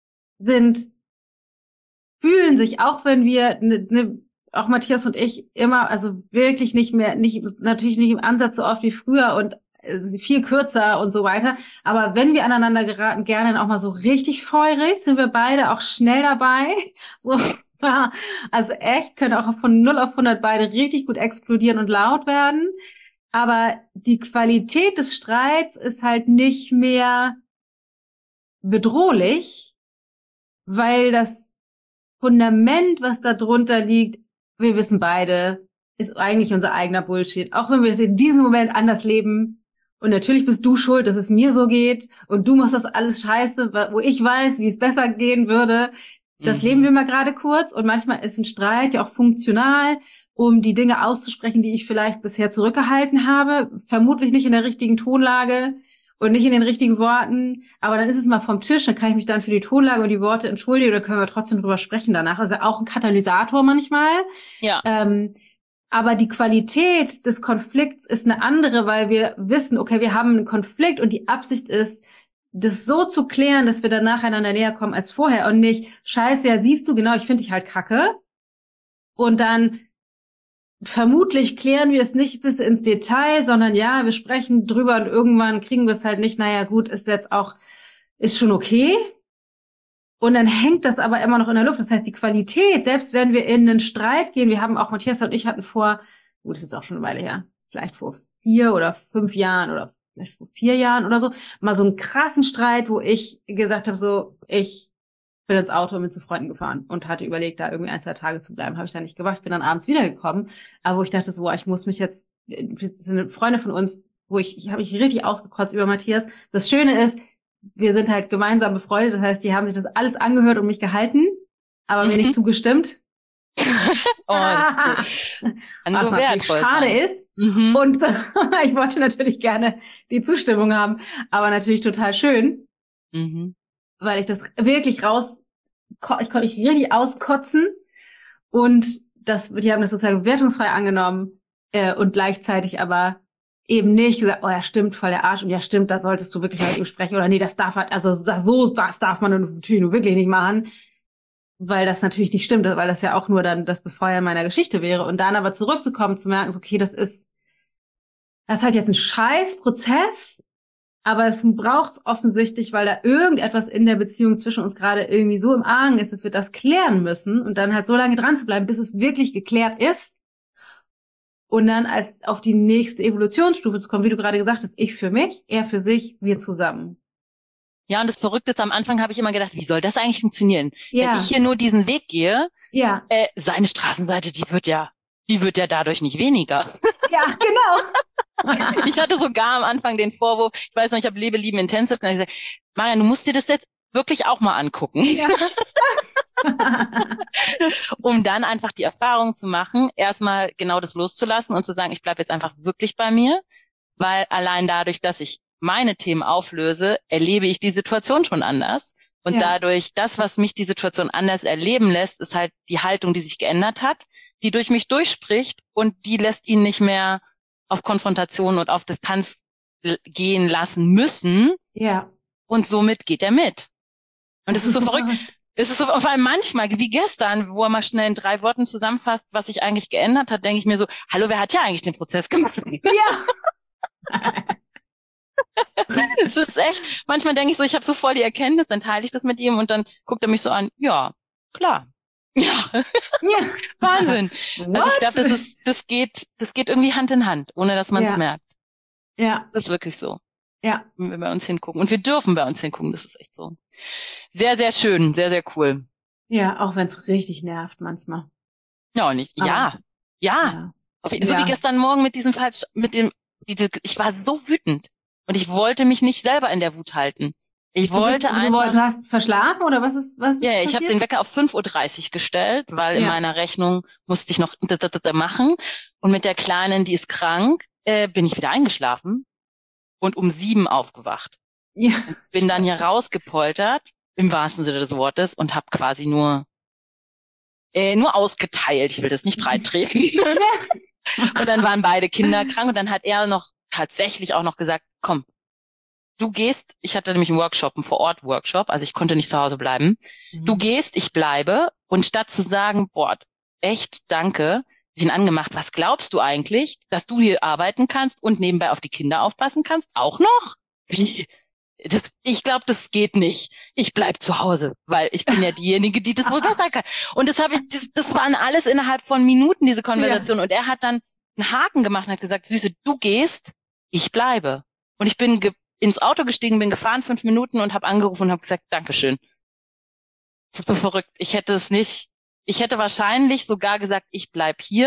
S1: fühlen sich, auch wenn wir auch Matthias und ich immer, also wirklich natürlich nicht im Ansatz so oft wie früher und viel kürzer und so weiter. Aber wenn wir aneinander geraten, gerne auch mal so richtig feurig, sind wir beide auch schnell dabei. So, also echt, können auch von 0 auf 100 beide richtig gut explodieren und laut werden. Aber die Qualität des Streits ist halt nicht mehr bedrohlich, weil das Fundament, was da drunter liegt, wir wissen beide, ist eigentlich unser eigener Bullshit. Auch wenn wir es in diesem Moment anders leben. Und natürlich bist du schuld, dass es mir so geht. Und du machst das alles scheiße, wo ich weiß, wie es besser gehen würde. Das leben wir mal gerade kurz. Und manchmal ist ein Streit ja auch funktional, um die Dinge auszusprechen, die ich vielleicht bisher zurückgehalten habe. Vermutlich nicht in der richtigen Tonlage und nicht in den richtigen Worten. Aber dann ist es mal vom Tisch. Dann kann ich mich dann für die Tonlage und die Worte entschuldigen. Oder können wir trotzdem drüber sprechen danach. Also auch ein Katalysator manchmal.
S2: Ja.
S1: Aber die Qualität des Konflikts ist eine andere, weil wir wissen, okay, wir haben einen Konflikt und die Absicht ist, das so zu klären, dass wir danach einander näher kommen als vorher und nicht, scheiße, ja, siehst du, genau, ich finde dich halt kacke. Und dann vermutlich klären wir es nicht bis ins Detail, sondern ja, wir sprechen drüber und irgendwann kriegen wir es halt nicht, naja, gut, ist schon okay. Und dann hängt das aber immer noch in der Luft. Das heißt, die Qualität, selbst wenn wir in einen Streit gehen, wir haben auch, Matthias und ich hatten vor, gut, das ist auch schon eine Weile her, vielleicht vor 4 oder 5 Jahren oder vielleicht vor 4 Jahren oder so, mal so einen krassen Streit, wo ich gesagt habe, so, ich bin ins Auto und bin zu Freunden gefahren und hatte überlegt, da irgendwie 1, 2 Tage zu bleiben. Habe ich dann nicht gemacht, bin dann abends wiedergekommen. Aber wo ich dachte, so, ich muss mich jetzt, das sind Freunde von uns, ich habe mich richtig ausgekotzt über Matthias. Das Schöne ist, wir sind halt gemeinsam befreundet, das heißt, die haben sich das alles angehört und mich gehalten, aber mir nicht zugestimmt.
S2: Was
S1: so natürlich schade ist. Und ich wollte natürlich gerne die Zustimmung haben, aber natürlich total schön, weil ich das wirklich ich konnte mich richtig auskotzen und die haben das sozusagen wertungsfrei angenommen und gleichzeitig aber eben nicht gesagt, oh ja, stimmt, voll der Arsch und ja, stimmt, da solltest du wirklich halt ihm sprechen oder nee, das darf man natürlich nur wirklich nicht machen, weil das natürlich nicht stimmt, weil das ja auch nur dann das Befeuern meiner Geschichte wäre und dann aber zurückzukommen, zu merken, so, okay, das ist halt jetzt ein Scheißprozess, aber es braucht's offensichtlich, weil da irgendetwas in der Beziehung zwischen uns gerade irgendwie so im Argen ist, dass wir das klären müssen und dann halt so lange dran zu bleiben, bis es wirklich geklärt ist. Und dann als auf die nächste Evolutionsstufe zu kommen, wie du gerade gesagt hast, ich für mich, er für sich, wir zusammen.
S2: Ja, und das Verrückte ist, am Anfang habe ich immer gedacht, wie soll das eigentlich funktionieren?
S1: Ja.
S2: Wenn ich hier nur diesen Weg gehe,
S1: ja.
S2: Seine Straßenseite, die wird ja dadurch nicht weniger.
S1: Ja, genau.
S2: Ich hatte sogar am Anfang den Vorwurf, ich weiß noch, ich habe Lebe, Lieben, Intensive, dann habe ich gesagt, Marian, du musst dir das jetzt wirklich auch mal angucken. Ja. Um dann einfach die Erfahrung zu machen, erstmal genau das loszulassen und zu sagen, ich bleibe jetzt einfach wirklich bei mir, weil allein dadurch, dass ich meine Themen auflöse, erlebe ich die Situation schon anders. Und dadurch, das, was mich die Situation anders erleben lässt, ist halt die Haltung, die sich geändert hat, die durch mich durchspricht und die lässt ihn nicht mehr auf Konfrontation und auf Distanz gehen lassen müssen.
S1: Ja.
S2: Und somit geht er mit. Und es ist so verrückt. Es ist so, vor allem manchmal, wie gestern, wo er mal schnell in 3 Worten zusammenfasst, was sich eigentlich geändert hat, denke ich mir so, hallo, wer hat ja eigentlich den Prozess gemacht?
S1: Ja.
S2: Es ist echt, manchmal denke ich so, ich habe so voll die Erkenntnis, dann teile ich das mit ihm und dann guckt er mich so an, ja, klar. Ja. Wahnsinn. Also ich glaube, das geht irgendwie Hand in Hand, ohne dass man es merkt.
S1: Ja.
S2: Das ist wirklich so.
S1: Ja.
S2: Wenn wir bei uns hingucken. Und wir dürfen bei uns hingucken, das ist echt so. Sehr, sehr schön, sehr, sehr cool.
S1: Ja, auch wenn es richtig nervt manchmal.
S2: Ja, und nicht. Ja. So wie gestern Morgen mit diesem ich war so wütend. Und ich wollte mich nicht selber in der Wut halten. Du
S1: hast verschlafen oder was ist
S2: Ja, ich habe den Wecker auf 5:30 Uhr gestellt, weil in meiner Rechnung musste ich noch machen. Und mit der Kleinen, die ist krank, bin ich wieder eingeschlafen und um 7 aufgewacht.
S1: Ja.
S2: Und bin dann hier rausgepoltert, im wahrsten Sinne des Wortes, und habe quasi nur ausgeteilt. Ich will das nicht breit treten. Und dann waren beide Kinder krank und dann hat er tatsächlich auch noch gesagt, komm, du gehst, ich hatte nämlich einen Vor-Ort-Workshop, also ich konnte nicht zu Hause bleiben. Du gehst, ich bleibe. Und statt zu sagen, boah, echt, danke, hab ich ihn angemacht, was glaubst du eigentlich, dass du hier arbeiten kannst und nebenbei auf die Kinder aufpassen kannst? Auch noch? Ich glaube, das geht nicht. Ich bleib zu Hause, weil ich bin ja diejenige, die das wohl besser kann. Und das waren alles innerhalb von Minuten, diese Konversation. Ja. Und er hat dann einen Haken gemacht und hat gesagt, Süße, du gehst, ich bleibe. Und ich bin ins Auto gestiegen, bin gefahren 5 Minuten und habe angerufen und habe gesagt, Dankeschön. Das ist so verrückt. Ich hätte wahrscheinlich sogar gesagt, ich bleib hier,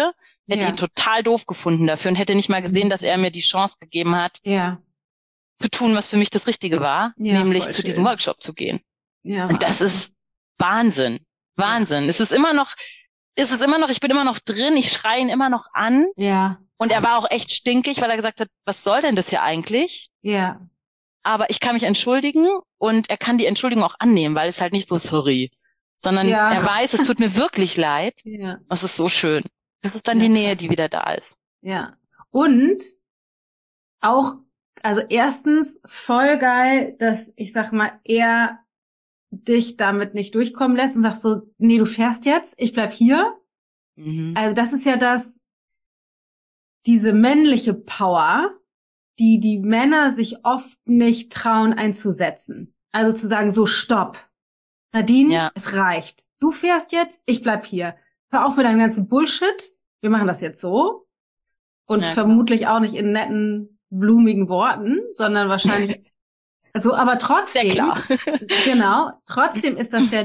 S2: hätte ihn total doof gefunden dafür und hätte nicht mal gesehen, dass er mir die Chance gegeben hat, zu tun, was für mich das Richtige war, nämlich zu diesem Workshop zu gehen. Ja, und das ist Wahnsinn. Wahnsinn. Ja. Es ist immer noch, ich bin immer noch drin, ich schreie ihn immer noch an.
S1: Ja.
S2: Und er war auch echt stinkig, weil er gesagt hat, was soll denn das hier eigentlich?
S1: Ja.
S2: Aber ich kann mich entschuldigen und er kann die Entschuldigung auch annehmen, weil es halt nicht so sorry, sondern er weiß, es tut mir wirklich leid. Ja. Es ist so schön. Das ist dann die Nähe, die wieder da ist.
S1: Ja. Und auch, also erstens voll geil, dass, ich sag mal, er dich damit nicht durchkommen lässt und sagst so, nee, du fährst jetzt, ich bleib hier. Mhm. Also das ist ja diese männliche Power, die Männer sich oft nicht trauen einzusetzen. Also zu sagen, so, stopp. Nadine, es reicht. Du fährst jetzt, ich bleib hier. Hör auf mit deinem ganzen Bullshit. Wir machen das jetzt so. Und vermutlich auch nicht in netten, blumigen Worten, sondern wahrscheinlich also, aber trotzdem,
S2: klar.
S1: Genau, trotzdem ist das ja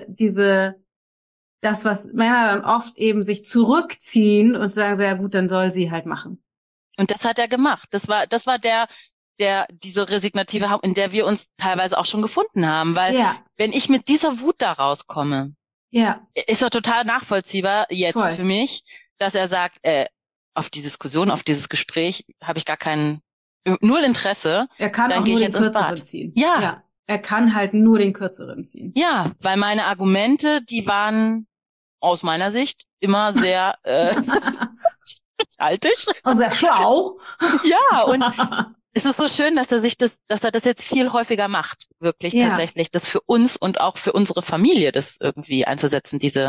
S1: das, was Männer dann oft eben sich zurückziehen und sagen, sehr gut, dann soll sie halt machen.
S2: Und das hat er gemacht. Das war diese resignative, in der wir uns teilweise auch schon gefunden haben, weil wenn ich mit dieser Wut da rauskomme, ist doch total nachvollziehbar jetzt für mich, dass er sagt, auf die Diskussion, auf dieses Gespräch habe ich gar keinen null Interesse.
S1: Er kann
S2: dann
S1: auch nur den Kürzeren ziehen. Ja. Er kann halt nur den Kürzeren ziehen.
S2: Ja, weil meine Argumente, die waren aus meiner Sicht immer sehr haltig.
S1: Und sehr schlau.
S2: Ja, und es ist so schön, dass er das jetzt viel häufiger macht. Wirklich tatsächlich. Das für uns und auch für unsere Familie das irgendwie einzusetzen, diese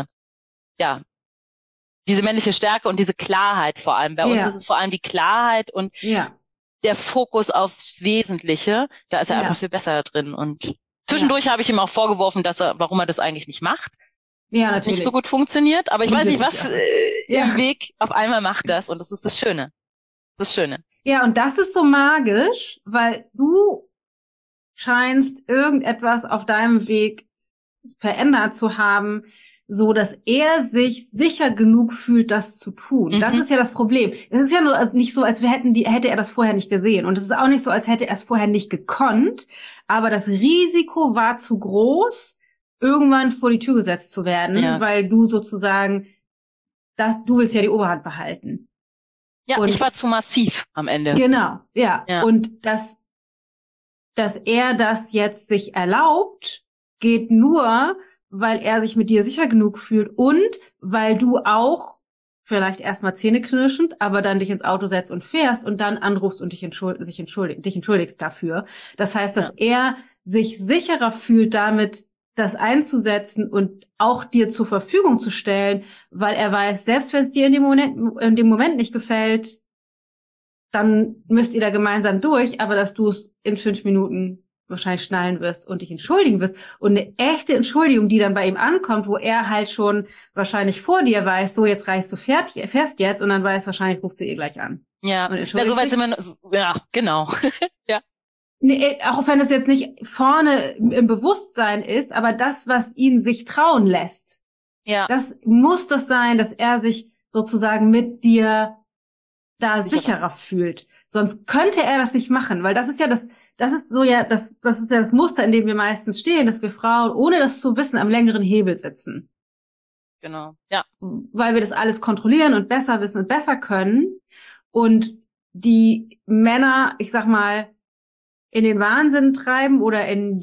S2: männliche Stärke und diese Klarheit vor allem. Bei uns ist es vor allem die Klarheit und der Fokus aufs Wesentliche, da ist er einfach viel besser drin. Und zwischendurch habe ich ihm auch vorgeworfen, warum er das eigentlich nicht macht.
S1: Ja, natürlich.
S2: Nicht so gut funktioniert, aber ich weiß nicht, was im Weg, auf einmal macht das und das ist das Schöne. Das Schöne.
S1: Ja, und das ist so magisch, weil du scheinst irgendetwas auf deinem Weg verändert zu haben, so dass er sich sicher genug fühlt, das zu tun. Mhm. Das ist ja das Problem. Es ist ja nur nicht so, als hätte er das vorher nicht gesehen. Und es ist auch nicht so, als hätte er es vorher nicht gekonnt. Aber das Risiko war zu groß, irgendwann vor die Tür gesetzt zu werden, weil du sozusagen, du willst ja die Oberhand behalten.
S2: Ja, und ich war zu massiv am Ende.
S1: Genau, ja. Und dass er das jetzt sich erlaubt, geht nur, weil er sich mit dir sicher genug fühlt und weil du auch vielleicht erstmal zähneknirschend, aber dann dich ins Auto setzt und fährst und dann anrufst und dich entschuldigst dafür. Das heißt, dass er sich sicherer fühlt, damit das einzusetzen und auch dir zur Verfügung zu stellen, weil er weiß, selbst wenn es dir in dem Moment nicht gefällt, dann müsst ihr da gemeinsam durch, aber dass du es in 5 Minuten wahrscheinlich schnallen wirst und dich entschuldigen wirst. Und eine echte Entschuldigung, die dann bei ihm ankommt, wo er halt schon wahrscheinlich vor dir weiß, so jetzt reichst du, fährst jetzt, und dann weiß wahrscheinlich, ruft sie gleich an.
S2: Ja, so weit sind wir, genau. Ja.
S1: Nee, auch wenn es jetzt nicht vorne im Bewusstsein ist, aber das, was ihn sich trauen lässt, das muss das sein, dass er sich sozusagen mit dir da sicherer fühlt. Sonst könnte er das nicht machen, weil das ist ja das ist ja das Muster, in dem wir meistens stehen, dass wir Frauen, ohne das zu wissen, am längeren Hebel sitzen.
S2: Genau, ja.
S1: Weil wir das alles kontrollieren und besser wissen und besser können und die Männer, ich sag mal, in den Wahnsinn treiben oder in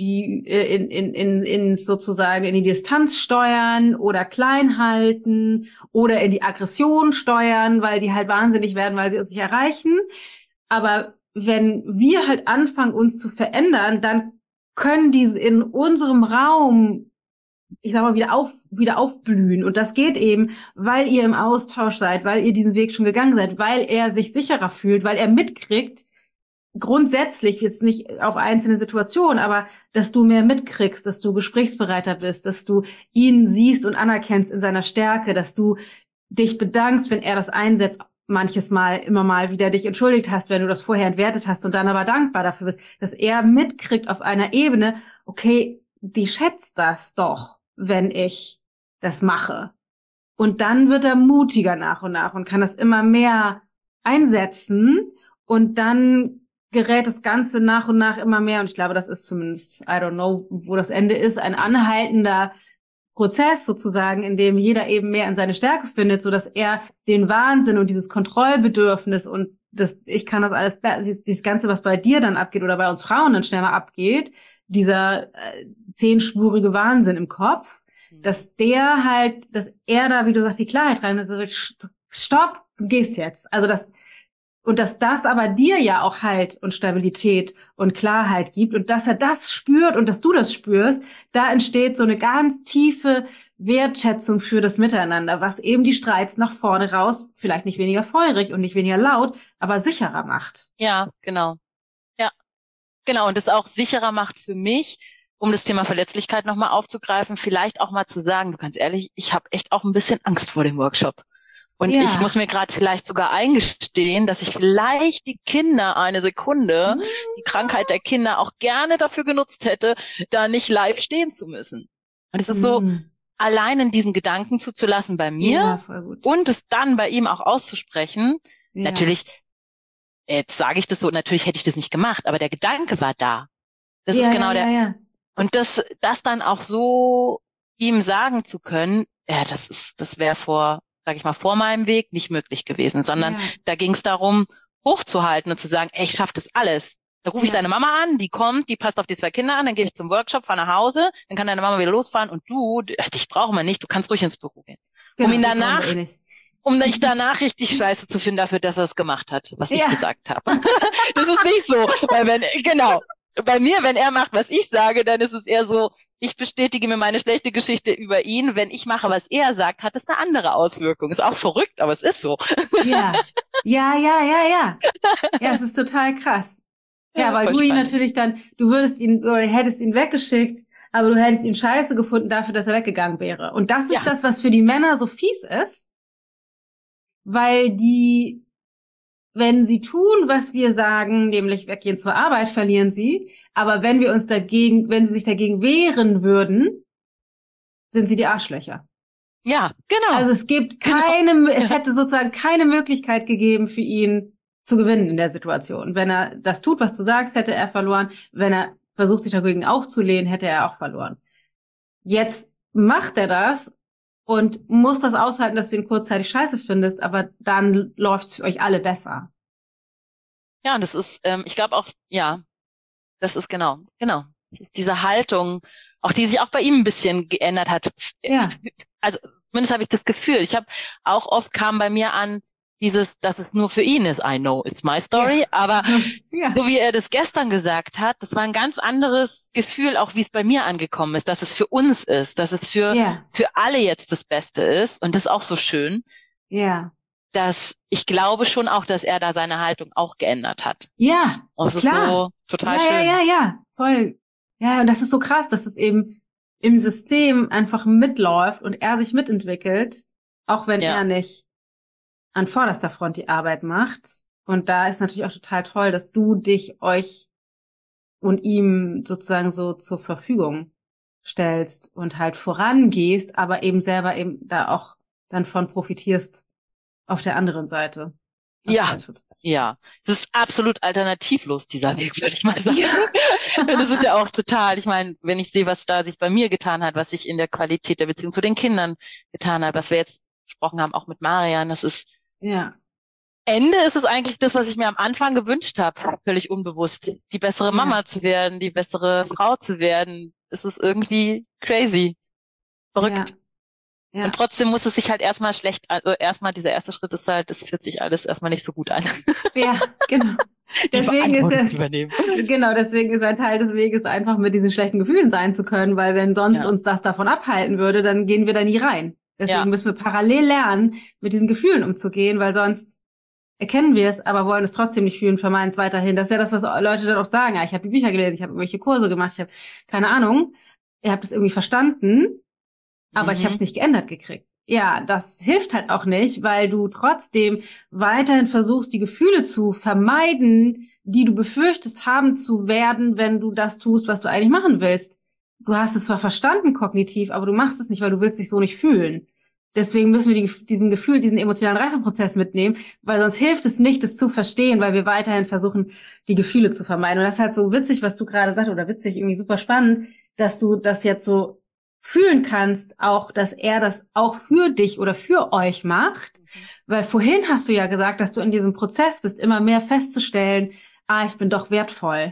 S1: sozusagen in die Distanz steuern oder klein halten oder in die Aggression steuern, weil die halt wahnsinnig werden, weil sie uns nicht erreichen. Aber wenn wir halt anfangen, uns zu verändern, dann können diese in unserem Raum, ich sag mal, wieder aufblühen. Und das geht eben, weil ihr im Austausch seid, weil ihr diesen Weg schon gegangen seid, weil er sich sicherer fühlt, weil er mitkriegt, grundsätzlich jetzt nicht auf einzelne Situationen, aber dass du mehr mitkriegst, dass du gesprächsbereiter bist, dass du ihn siehst und anerkennst in seiner Stärke, dass du dich bedankst, wenn er das einsetzt, manches Mal, immer mal wieder dich entschuldigt hast, wenn du das vorher entwertet hast und dann aber dankbar dafür bist, dass er mitkriegt auf einer Ebene, okay, die schätzt das doch, wenn ich das mache. Und dann wird er mutiger nach und nach und kann das immer mehr einsetzen. Und dann gerät das Ganze nach und nach immer mehr. Und ich glaube, das ist zumindest, I don't know, wo das Ende ist, ein anhaltender Prozess sozusagen, in dem jeder eben mehr in seine Stärke findet, so dass er den Wahnsinn und dieses Kontrollbedürfnis und das, ich kann das alles, dieses Ganze, was bei dir dann abgeht oder bei uns Frauen dann schnell mal abgeht, dieser 10-spurige Wahnsinn im Kopf, dass er da, wie du sagst, die Klarheit rein, also stopp, du gehst jetzt. Also dass das aber dir ja auch Halt und Stabilität und Klarheit gibt und dass er das spürt und dass du das spürst, da entsteht so eine ganz tiefe Wertschätzung für das Miteinander, was eben die Streits nach vorne raus vielleicht nicht weniger feurig und nicht weniger laut, aber sicherer macht.
S2: Ja, genau. Ja, genau. Und das auch sicherer macht für mich, um das Thema Verletzlichkeit nochmal aufzugreifen, vielleicht auch mal zu sagen, du ganz ehrlich, ich habe echt auch ein bisschen Angst vor dem Workshop. Und ich muss mir gerade vielleicht sogar eingestehen, dass ich vielleicht die Kinder eine Sekunde, die Krankheit der Kinder auch gerne dafür genutzt hätte, da nicht live stehen zu müssen. Und es ist so, allein in diesen Gedanken zuzulassen bei mir und es dann bei ihm auch auszusprechen. Ja. Natürlich, jetzt sage ich das so, natürlich hätte ich das nicht gemacht, aber der Gedanke war da. Das ist genau der. Und das dann auch so ihm sagen zu können, ja, das wäre sag ich mal, vor meinem Weg nicht möglich gewesen, sondern da ging es darum, hochzuhalten und zu sagen, ey, ich schaff das alles. Da rufe ich deine Mama an, die kommt, die passt auf die 2 Kinder an, dann gehe ich zum Workshop, fahre nach Hause, dann kann deine Mama wieder losfahren und dich brauchen wir nicht, du kannst ruhig ins Büro gehen. Genau, um dich danach richtig scheiße zu finden dafür, dass er es gemacht hat, was ich gesagt habe. Das ist nicht so, weil bei mir, wenn er macht, was ich sage, dann ist es eher so, ich bestätige mir meine schlechte Geschichte über ihn. Wenn ich mache, was er sagt, hat es eine andere Auswirkung. Ist auch verrückt, aber es ist so. Ja.
S1: Ja, es ist total krass. Ja, weil du ihn natürlich dann, du hättest ihn weggeschickt, aber du hättest ihn scheiße gefunden dafür, dass er weggegangen wäre. Und das ist das, was für die Männer so fies ist, weil wenn sie tun, was wir sagen, nämlich weggehen zur Arbeit, verlieren sie. Aber wenn sie sich dagegen wehren würden, sind sie die Arschlöcher.
S2: Ja, genau.
S1: Also es gibt es hätte sozusagen keine Möglichkeit gegeben für ihn zu gewinnen in der Situation. Wenn er das tut, was du sagst, hätte er verloren. Wenn er versucht, sich dagegen aufzulehnen, hätte er auch verloren. Jetzt macht er das und muss das aushalten, dass du ihn kurzzeitig scheiße findest, aber dann läuft's für euch alle besser.
S2: Ja, und das ist, ich glaube auch, das ist genau. Das ist diese Haltung, auch die sich auch bei ihm ein bisschen geändert hat. Ja. Also zumindest habe ich das Gefühl. Auch oft kam bei mir an, dass es nur für ihn ist. I know, it's my story. Aber so wie er das gestern gesagt hat, das war ein ganz anderes Gefühl, auch wie es bei mir angekommen ist, dass es für uns ist, dass es für alle jetzt das Beste ist. Und das ist auch so schön. Ja. Dass ich glaube schon auch, dass er da seine Haltung auch geändert hat.
S1: Ja,
S2: und
S1: klar.
S2: Ist so total schön.
S1: Ja, voll. Ja, und das ist so krass, dass es eben im System einfach mitläuft und er sich mitentwickelt, auch wenn er nicht an vorderster Front die Arbeit macht. Und da ist natürlich auch total toll, dass du euch und ihm sozusagen so zur Verfügung stellst und halt vorangehst, aber eben selber eben da auch dann von profitierst auf der anderen Seite.
S2: Ja, es ist absolut alternativlos, dieser Weg, würde ich mal sagen. Das ist ja auch total, ich meine, wenn ich sehe, was da sich bei mir getan hat, was sich in der Qualität der Beziehung zu den Kindern getan hat, was wir jetzt gesprochen haben, auch mit Marian, das ist Ende ist es eigentlich das, was ich mir am Anfang gewünscht habe, völlig unbewusst. Die bessere Mama zu werden, die bessere Frau zu werden. Es ist irgendwie crazy. Verrückt. Ja. Und trotzdem muss es sich halt erstmal dieser erste Schritt ist halt, das fühlt sich alles erstmal nicht so gut an.
S1: Ja, genau. Deswegen ist ein Teil des Weges einfach mit diesen schlechten Gefühlen sein zu können, weil wenn sonst uns das davon abhalten würde, dann gehen wir da nie rein. Deswegen müssen wir parallel lernen, mit diesen Gefühlen umzugehen, weil sonst erkennen wir es, aber wollen es trotzdem nicht fühlen, vermeiden es weiterhin. Das ist ja das, was Leute dann oft sagen. Ich habe die Bücher gelesen, ich habe irgendwelche Kurse gemacht, ich habe keine Ahnung. Ihr habt es irgendwie verstanden, aber ich habe es nicht geändert gekriegt. Ja, das hilft halt auch nicht, weil du trotzdem weiterhin versuchst, die Gefühle zu vermeiden, die du befürchtest haben zu werden, wenn du das tust, was du eigentlich machen willst. Du hast es zwar verstanden kognitiv, aber du machst es nicht, weil du willst dich so nicht fühlen. Deswegen müssen wir diesen Gefühl, diesen emotionalen Reifeprozess mitnehmen, weil sonst hilft es nicht, das zu verstehen, weil wir weiterhin versuchen, die Gefühle zu vermeiden. Und das ist halt so witzig, was du gerade sagst, oder witzig, irgendwie super spannend, dass du das jetzt so fühlen kannst, auch, dass er das auch für dich oder für euch macht. Weil vorhin hast du ja gesagt, dass du in diesem Prozess bist, immer mehr festzustellen, ich bin doch wertvoll.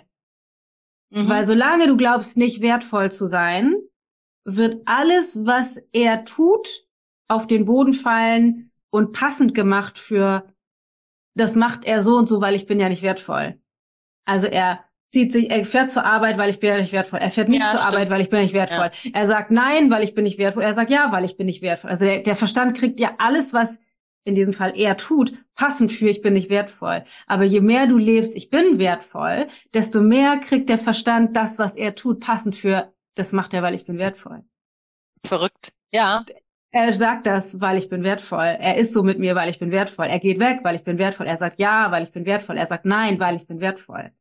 S1: Weil solange du glaubst, nicht wertvoll zu sein, wird alles, was er tut, auf den Boden fallen und passend gemacht für, das macht er so und so, weil ich bin ja nicht wertvoll. Also er fährt zur Arbeit, weil ich bin ja nicht wertvoll. Er fährt nicht zur Arbeit, weil ich bin nicht wertvoll. Ja. Er sagt nein, weil ich bin nicht wertvoll. Er sagt ja, weil ich bin nicht wertvoll. Also der Verstand kriegt ja alles, was in diesem Fall er tut, passend für ich bin nicht wertvoll. Aber je mehr du lebst, ich bin wertvoll, desto mehr kriegt der Verstand das, was er tut, passend für, das macht er, weil ich bin wertvoll.
S2: Verrückt, ja.
S1: Er sagt das, weil ich bin wertvoll. Er ist so mit mir, weil ich bin wertvoll. Er geht weg, weil ich bin wertvoll. Er sagt ja, weil ich bin wertvoll. Er sagt nein, weil ich bin wertvoll.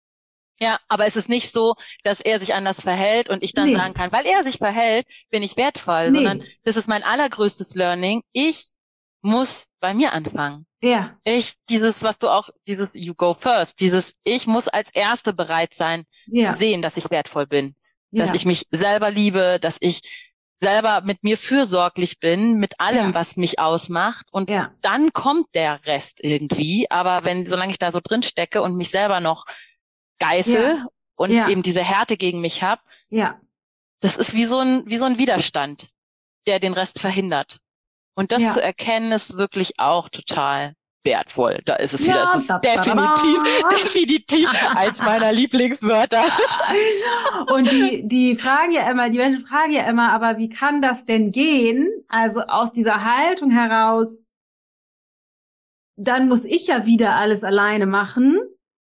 S2: Ja, aber es ist nicht so, dass er sich anders verhält und ich dann sagen kann, weil er sich verhält, bin ich wertvoll, sondern das ist mein allergrößtes Learning. Ich muss bei mir anfangen.
S1: Ja.
S2: Dieses you go first, ich muss als Erste bereit sein, zu sehen, dass ich wertvoll bin, dass ich mich selber liebe, dass ich selber mit mir fürsorglich bin, mit allem, was mich ausmacht. Und dann kommt der Rest irgendwie. Aber solange ich da so drin stecke und mich selber noch geißel und eben diese Härte gegen mich habe, das ist wie so ein Widerstand, der den Rest verhindert. Und das zu erkennen, ist wirklich auch total wertvoll. Da ist es wieder. Es ist definitiv eins meiner Lieblingswörter.
S1: Und die Menschen fragen ja immer, aber wie kann das denn gehen? Also aus dieser Haltung heraus, dann muss ich ja wieder alles alleine machen,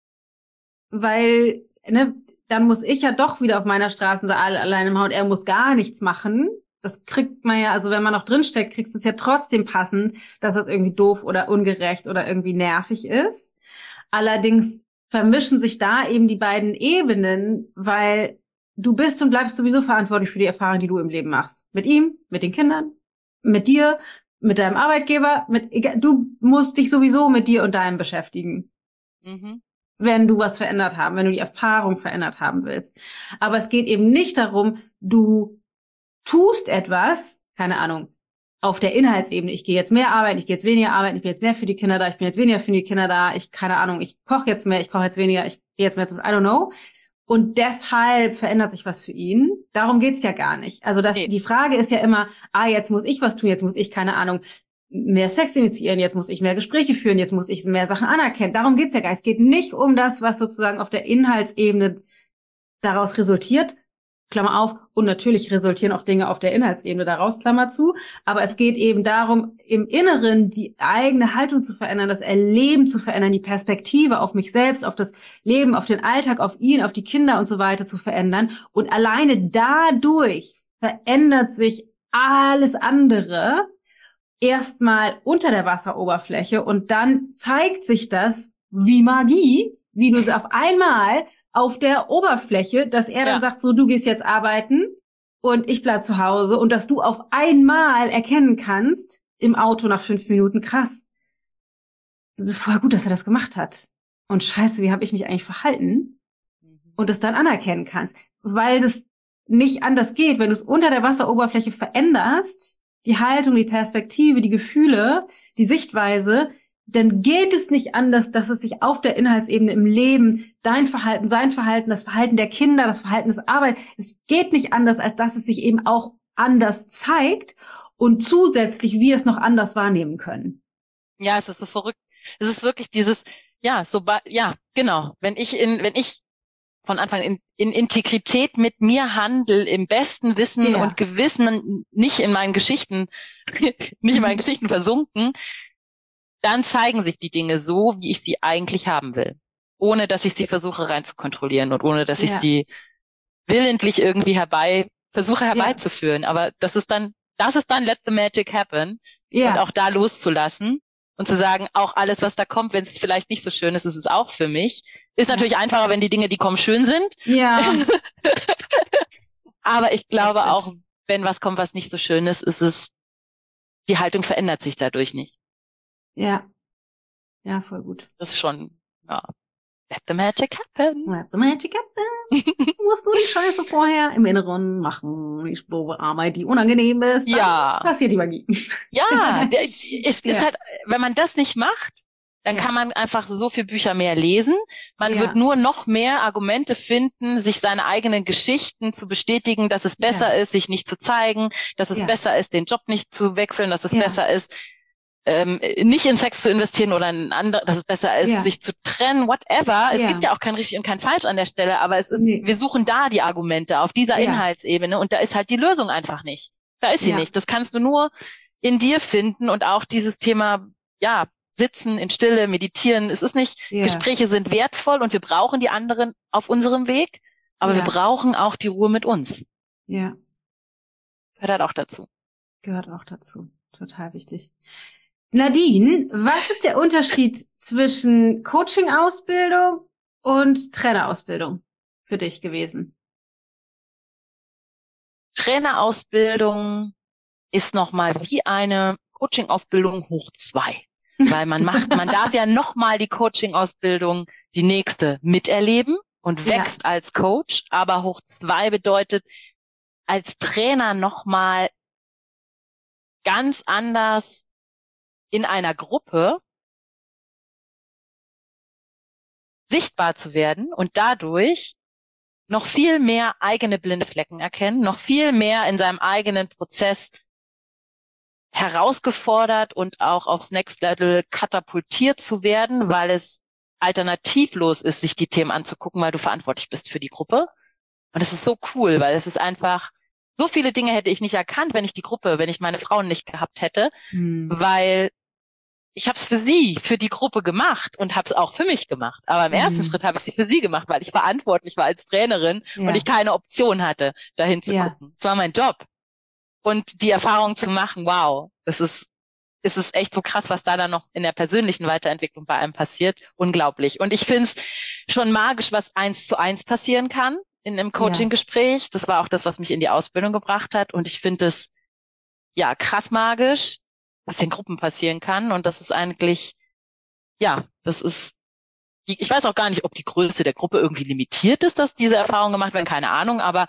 S1: weil, dann muss ich ja doch wieder auf meiner Straße alleine machen und er muss gar nichts machen. Das kriegt man ja, also wenn man noch drinsteckt, kriegst du es ja trotzdem passend, dass das irgendwie doof oder ungerecht oder irgendwie nervig ist. Allerdings vermischen sich da eben die beiden Ebenen, weil du bist und bleibst sowieso verantwortlich für die Erfahrung, die du im Leben machst. Mit ihm, mit den Kindern, mit dir, mit deinem Arbeitgeber, du musst dich sowieso mit dir und deinem beschäftigen. Wenn du was verändert haben, wenn du die Erfahrung verändert haben willst. Aber es geht eben nicht darum, du tust etwas, keine Ahnung, auf der Inhaltsebene. Ich gehe jetzt mehr arbeiten, ich gehe jetzt weniger arbeiten, ich bin jetzt mehr für die Kinder da, ich bin jetzt weniger für die Kinder da, keine Ahnung, ich koche jetzt mehr, ich koche jetzt weniger, ich gehe jetzt mehr I don't know. Und deshalb verändert sich was für ihn. Darum geht's ja gar nicht. Also die Frage ist ja immer, jetzt muss ich was tun, jetzt muss ich, keine Ahnung, mehr Sex initiieren, jetzt muss ich mehr Gespräche führen, jetzt muss ich mehr Sachen anerkennen. Darum geht's ja gar nicht. Es geht nicht um das, was sozusagen auf der Inhaltsebene daraus resultiert, Klammer auf, und natürlich resultieren auch Dinge auf der Inhaltsebene daraus, Klammer zu, aber es geht eben darum, im Inneren die eigene Haltung zu verändern, das Erleben zu verändern, die Perspektive auf mich selbst, auf das Leben, auf den Alltag, auf ihn, auf die Kinder und so weiter zu verändern, und alleine dadurch verändert sich alles andere erstmal unter der Wasseroberfläche und dann zeigt sich das wie Magie, wie du auf einmal auf der Oberfläche, dass er dann sagt, so, du gehst jetzt arbeiten und ich bleib zu Hause, und dass du auf einmal erkennen kannst, im Auto nach 5 Minuten, krass, das ist voll gut, dass er das gemacht hat. Und scheiße, wie habe ich mich eigentlich verhalten? Und das dann anerkennen kannst. Weil das nicht anders geht, wenn du es unter der Wasseroberfläche veränderst, die Haltung, die Perspektive, die Gefühle, die Sichtweise, dann geht es nicht anders, dass es sich auf der Inhaltsebene im Leben, dein Verhalten, sein Verhalten, das Verhalten der Kinder, das Verhalten des Arbeit, es geht nicht anders, als dass es sich eben auch anders zeigt und zusätzlich wir es noch anders wahrnehmen können.
S2: Ja, es ist so verrückt. Es ist wirklich dieses, genau. Wenn ich von Anfang in Integrität mit mir handle, im besten Wissen und Gewissen, nicht in meinen Geschichten versunken, dann zeigen sich die Dinge so, wie ich sie eigentlich haben will. Ohne, dass ich sie versuche rein zu kontrollieren und ohne, dass ich sie willentlich irgendwie versuche herbeizuführen. Aber das ist dann let the magic happen. Und auch da loszulassen und zu sagen, auch alles, was da kommt, wenn es vielleicht nicht so schön ist, ist es auch für mich. Ist natürlich einfacher, wenn die Dinge, die kommen, schön sind.
S1: Ja.
S2: Aber ich glaube auch, wenn was kommt, was nicht so schön ist, ist es die Haltung verändert sich dadurch nicht.
S1: Ja. Ja, voll gut.
S2: Das ist schon, ja, let the magic happen.
S1: Let the magic happen. Du musst nur die Scheiße vorher im Inneren machen. Die doofe Arbeit, die unangenehm ist. Dann passiert die Magie.
S2: Ja, ist halt, wenn man das nicht macht, dann kann man einfach so viel Bücher mehr lesen. Man wird nur noch mehr Argumente finden, sich seine eigenen Geschichten zu bestätigen, dass es besser ist, sich nicht zu zeigen, dass es besser ist, den Job nicht zu wechseln, dass es besser ist, nicht in Sex zu investieren oder in andere, dass es besser ist, sich zu trennen, whatever. Es gibt ja auch kein richtig und kein falsch an der Stelle, aber es ist, wir suchen da die Argumente auf dieser Inhaltsebene und da ist halt die Lösung einfach nicht. Da ist sie nicht. Das kannst du nur in dir finden und auch dieses Thema, sitzen in Stille, meditieren. Es ist nicht, Gespräche sind wertvoll und wir brauchen die anderen auf unserem Weg, aber wir brauchen auch die Ruhe mit uns.
S1: Ja.
S2: Gehört halt auch dazu.
S1: Gehört auch dazu. Total wichtig. Nadine, was ist der Unterschied zwischen Coaching-Ausbildung und Trainerausbildung für dich gewesen?
S2: Trainerausbildung ist nochmal wie eine Coaching-Ausbildung hoch 2. Weil man darf ja nochmal die Coaching-Ausbildung, die nächste, miterleben und wächst als Coach, aber hoch 2 bedeutet, als Trainer nochmal ganz anders in einer Gruppe sichtbar zu werden und dadurch noch viel mehr eigene blinde Flecken erkennen, noch viel mehr in seinem eigenen Prozess herausgefordert und auch aufs Next Level katapultiert zu werden, weil es alternativlos ist, sich die Themen anzugucken, weil du verantwortlich bist für die Gruppe. Und es ist so cool, weil es ist einfach, so viele Dinge hätte ich nicht erkannt, wenn ich meine Frauen nicht gehabt hätte, weil ich habe es für die Gruppe gemacht und habe es auch für mich gemacht. Aber im ersten Schritt habe ich es für sie gemacht, weil ich verantwortlich war als Trainerin und ich keine Option hatte, dahin zu gucken. Es war mein Job. Und die Erfahrung zu machen, wow, es ist echt so krass, was da dann noch in der persönlichen Weiterentwicklung bei einem passiert. Unglaublich. Und ich finde es schon magisch, was 1:1 passieren kann in einem Coaching-Gespräch. Das war auch das, was mich in die Ausbildung gebracht hat. Und ich finde es, krass magisch, was in Gruppen passieren kann. Und das ist eigentlich, ich weiß auch gar nicht, ob die Größe der Gruppe irgendwie limitiert ist, dass diese Erfahrungen gemacht werden, keine Ahnung, aber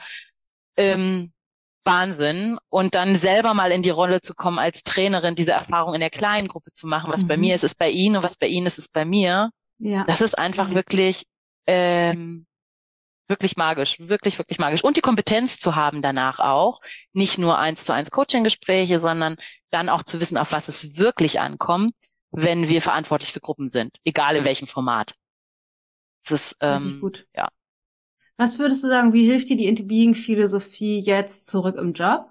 S2: Wahnsinn. Und dann selber mal in die Rolle zu kommen als Trainerin, diese Erfahrung in der kleinen Gruppe zu machen. Was bei mir ist, ist bei Ihnen und was bei Ihnen ist bei mir. Ja. Das ist einfach wirklich, wirklich magisch, wirklich, wirklich magisch. Und die Kompetenz zu haben danach auch, nicht nur 1:1 Coaching-Gespräche, sondern dann auch zu wissen, auf was es wirklich ankommt, wenn wir verantwortlich für Gruppen sind, egal in welchem Format. Das ist,
S1: richtig gut. Ja. Was würdest du sagen, wie hilft dir die Into Being Philosophie jetzt zurück im Job?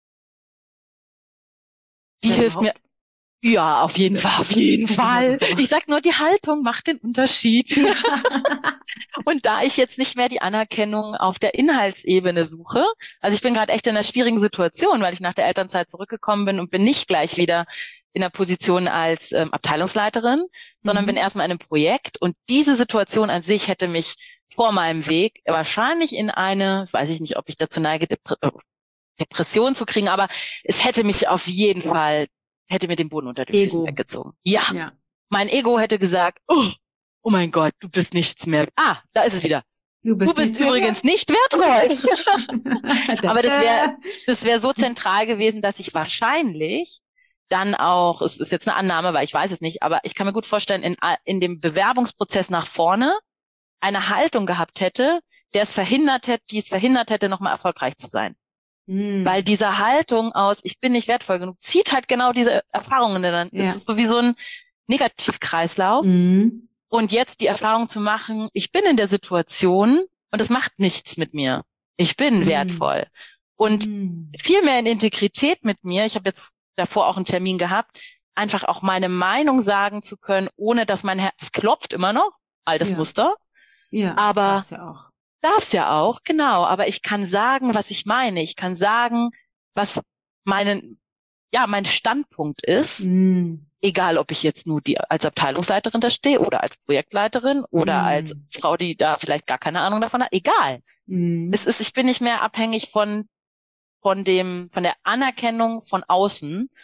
S2: Die hilft mir. Ja, auf jeden Fall. Ich sag nur, die Haltung macht den Unterschied. Ja. Und da ich jetzt nicht mehr die Anerkennung auf der Inhaltsebene suche, also ich bin gerade echt in einer schwierigen Situation, weil ich nach der Elternzeit zurückgekommen bin und bin nicht gleich wieder in der Position als Abteilungsleiterin, sondern bin erstmal in einem Projekt. Und diese Situation an sich hätte mich vor meinem Weg wahrscheinlich in eine, weiß ich nicht, ob ich dazu neige, Depression zu kriegen, aber es hätte mich auf jeden Fall, hätte mir den Boden unter den Füßen weggezogen. Ja. Mein Ego hätte gesagt, oh mein Gott, du bist nichts mehr. Ah, da ist es wieder. Du bist übrigens nicht wertvoll. Aber das wäre so zentral gewesen, dass ich wahrscheinlich dann auch, es ist jetzt eine Annahme, weil ich weiß es nicht, aber ich kann mir gut vorstellen, in dem Bewerbungsprozess nach vorne eine Haltung gehabt hätte, die es verhindert hätte, nochmal erfolgreich zu sein. Weil diese Haltung aus, ich bin nicht wertvoll genug, zieht halt genau diese Erfahrungen dann. Es ist so wie so ein Negativkreislauf. Und jetzt die Erfahrung zu machen, ich bin in der Situation und es macht nichts mit mir. Ich bin wertvoll. Und viel mehr in Integrität mit mir. Ich habe jetzt davor auch einen Termin gehabt, einfach auch meine Meinung sagen zu können, ohne dass mein Herz klopft immer noch. Altes Muster. Ja, aber darf's ja auch, genau. Aber ich kann sagen, was ich meine. Ich kann sagen, was mein Standpunkt ist. Egal, ob ich jetzt nur als Abteilungsleiterin da stehe oder als Projektleiterin oder als Frau, die da vielleicht gar keine Ahnung davon hat. Egal. Ich bin nicht mehr abhängig von der Anerkennung von außen.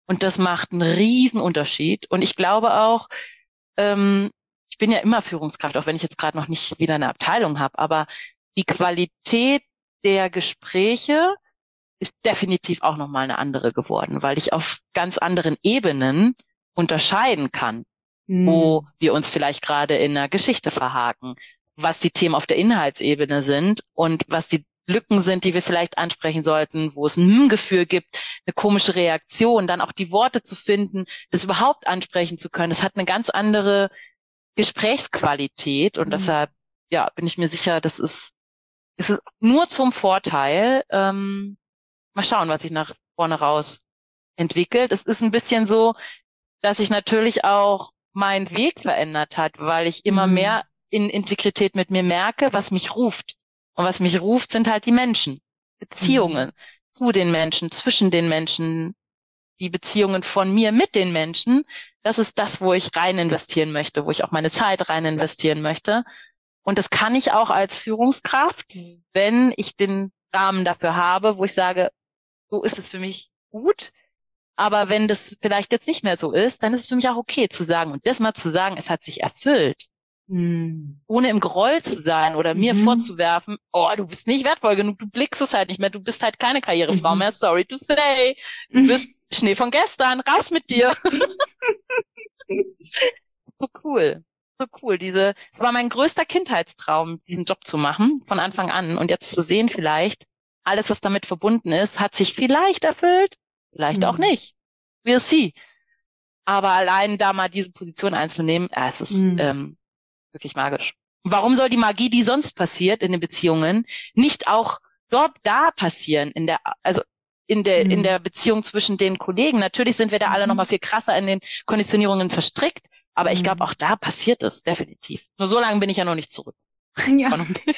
S2: Und das macht einen riesen Unterschied. Und ich glaube auch, ich bin ja immer Führungskraft, auch wenn ich jetzt gerade noch nicht wieder eine Abteilung habe, aber die Qualität der Gespräche ist definitiv auch nochmal eine andere geworden, weil ich auf ganz anderen Ebenen unterscheiden kann, wo wir uns vielleicht gerade in einer Geschichte verhaken, was die Themen auf der Inhaltsebene sind und was die Lücken sind, die wir vielleicht ansprechen sollten, wo es ein Gefühl gibt, eine komische Reaktion, dann auch die Worte zu finden, das überhaupt ansprechen zu können. Es hat eine ganz andere Gesprächsqualität und deshalb, ja, bin ich mir sicher, das ist nur zum Vorteil. Mal schauen, was sich nach vorne raus entwickelt. Es ist ein bisschen so, dass sich natürlich auch mein Weg verändert hat, weil ich immer mehr in Integrität mit mir merke, was mich ruft. Und was mich ruft, sind halt die Menschen, Beziehungen zu den Menschen, zwischen den Menschen, die Beziehungen von mir mit den Menschen. Das ist das, wo ich rein investieren möchte, wo ich auch meine Zeit rein investieren möchte. Und das kann ich auch als Führungskraft, wenn ich den Rahmen dafür habe, wo ich sage, so ist es für mich gut. Aber wenn das vielleicht jetzt nicht mehr so ist, dann ist es für mich auch okay zu sagen. Und das mal zu sagen, es hat sich erfüllt. Ohne im Groll zu sein oder mir vorzuwerfen, oh, du bist nicht wertvoll genug, du blickst es halt nicht mehr, du bist halt keine Karrierefrau mehr, sorry to say. Du bist Schnee von gestern, raus mit dir. So cool. So cool. Es war mein größter Kindheitstraum, diesen Job zu machen, von Anfang an. Und jetzt zu sehen vielleicht, alles, was damit verbunden ist, hat sich vielleicht erfüllt, vielleicht auch nicht. We'll see. Aber allein da mal diese Position einzunehmen, es ist wirklich magisch. Warum soll die Magie, die sonst passiert in den Beziehungen, nicht auch da passieren, in der Beziehung zwischen den Kollegen? Natürlich sind wir da alle nochmal viel krasser in den Konditionierungen verstrickt, aber ich glaube, auch da passiert es definitiv. Nur so lange bin ich ja noch nicht zurück. Ja.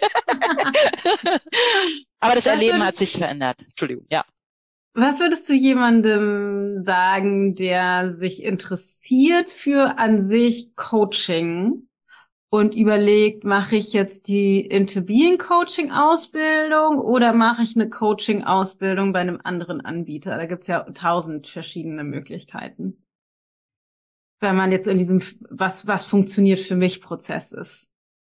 S2: Aber das Erleben hat sich verändert. Entschuldigung, ja.
S1: Was würdest du jemandem sagen, der sich interessiert für an sich Coaching und überlegt, mache ich jetzt die Into-Being-Coaching-Ausbildung oder mache ich eine Coaching-Ausbildung bei einem anderen Anbieter? Da gibt's ja 1000 verschiedene Möglichkeiten. Wenn man jetzt in diesem was funktioniert für mich Prozess ist.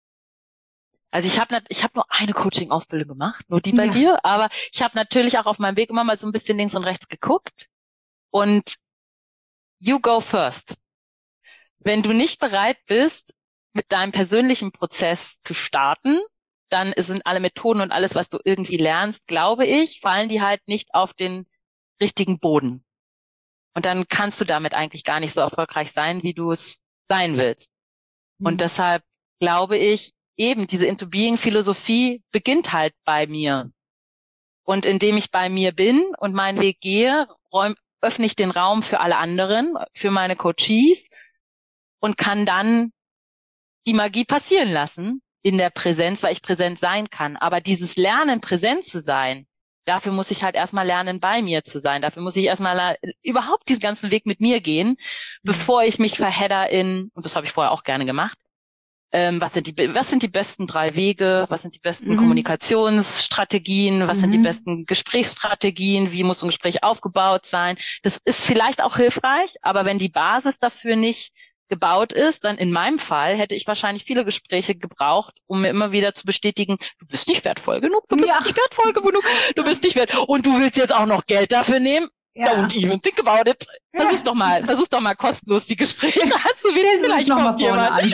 S2: Also ich hab nur eine Coaching-Ausbildung gemacht, nur die bei dir, aber ich habe natürlich auch auf meinem Weg immer mal so ein bisschen links und rechts geguckt und you go first. Wenn du nicht bereit bist, mit deinem persönlichen Prozess zu starten, dann sind alle Methoden und alles, was du irgendwie lernst, glaube ich, fallen die halt nicht auf den richtigen Boden. Und dann kannst du damit eigentlich gar nicht so erfolgreich sein, wie du es sein willst. Und deshalb glaube ich, eben diese Into-Being-Philosophie beginnt halt bei mir. Und indem ich bei mir bin und meinen Weg gehe, öffne ich den Raum für alle anderen, für meine Coaches und kann dann die Magie passieren lassen in der Präsenz, weil ich präsent sein kann. Aber dieses Lernen, präsent zu sein, dafür muss ich halt erstmal lernen, bei mir zu sein. Dafür muss ich erstmal überhaupt diesen ganzen Weg mit mir gehen, bevor ich mich verhedder und das habe ich vorher auch gerne gemacht, was sind die besten 3 Wege, was sind die besten Kommunikationsstrategien, was sind die besten Gesprächsstrategien, wie muss ein Gespräch aufgebaut sein. Das ist vielleicht auch hilfreich, aber wenn die Basis dafür nicht gebaut ist, dann in meinem Fall hätte ich wahrscheinlich viele Gespräche gebraucht, um mir immer wieder zu bestätigen, du bist nicht wertvoll genug, du bist nicht wertvoll genug, du bist nicht wert und du willst jetzt auch noch Geld dafür nehmen. Don't even think about it. Versuch's doch mal kostenlos die Gespräche anzuwählen. Vielleicht kommt jemand.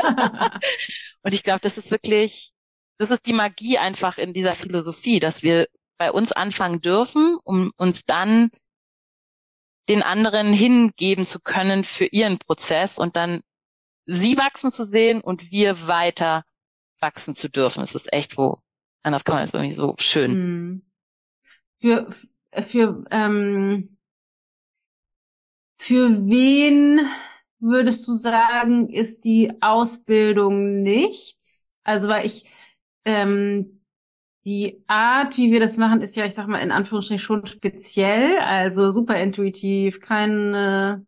S2: Und ich glaube, das ist die Magie einfach in dieser Philosophie, dass wir bei uns anfangen dürfen, um uns dann den anderen hingeben zu können für ihren Prozess und dann sie wachsen zu sehen und wir weiter wachsen zu dürfen. Es ist echt so, anders kann man es irgendwie so schön.
S1: Für wen würdest du sagen, ist die Ausbildung nichts? Also weil die Art, wie wir das machen, ist ja, ich sag mal, in Anführungsstrichen schon speziell, also super intuitiv, keine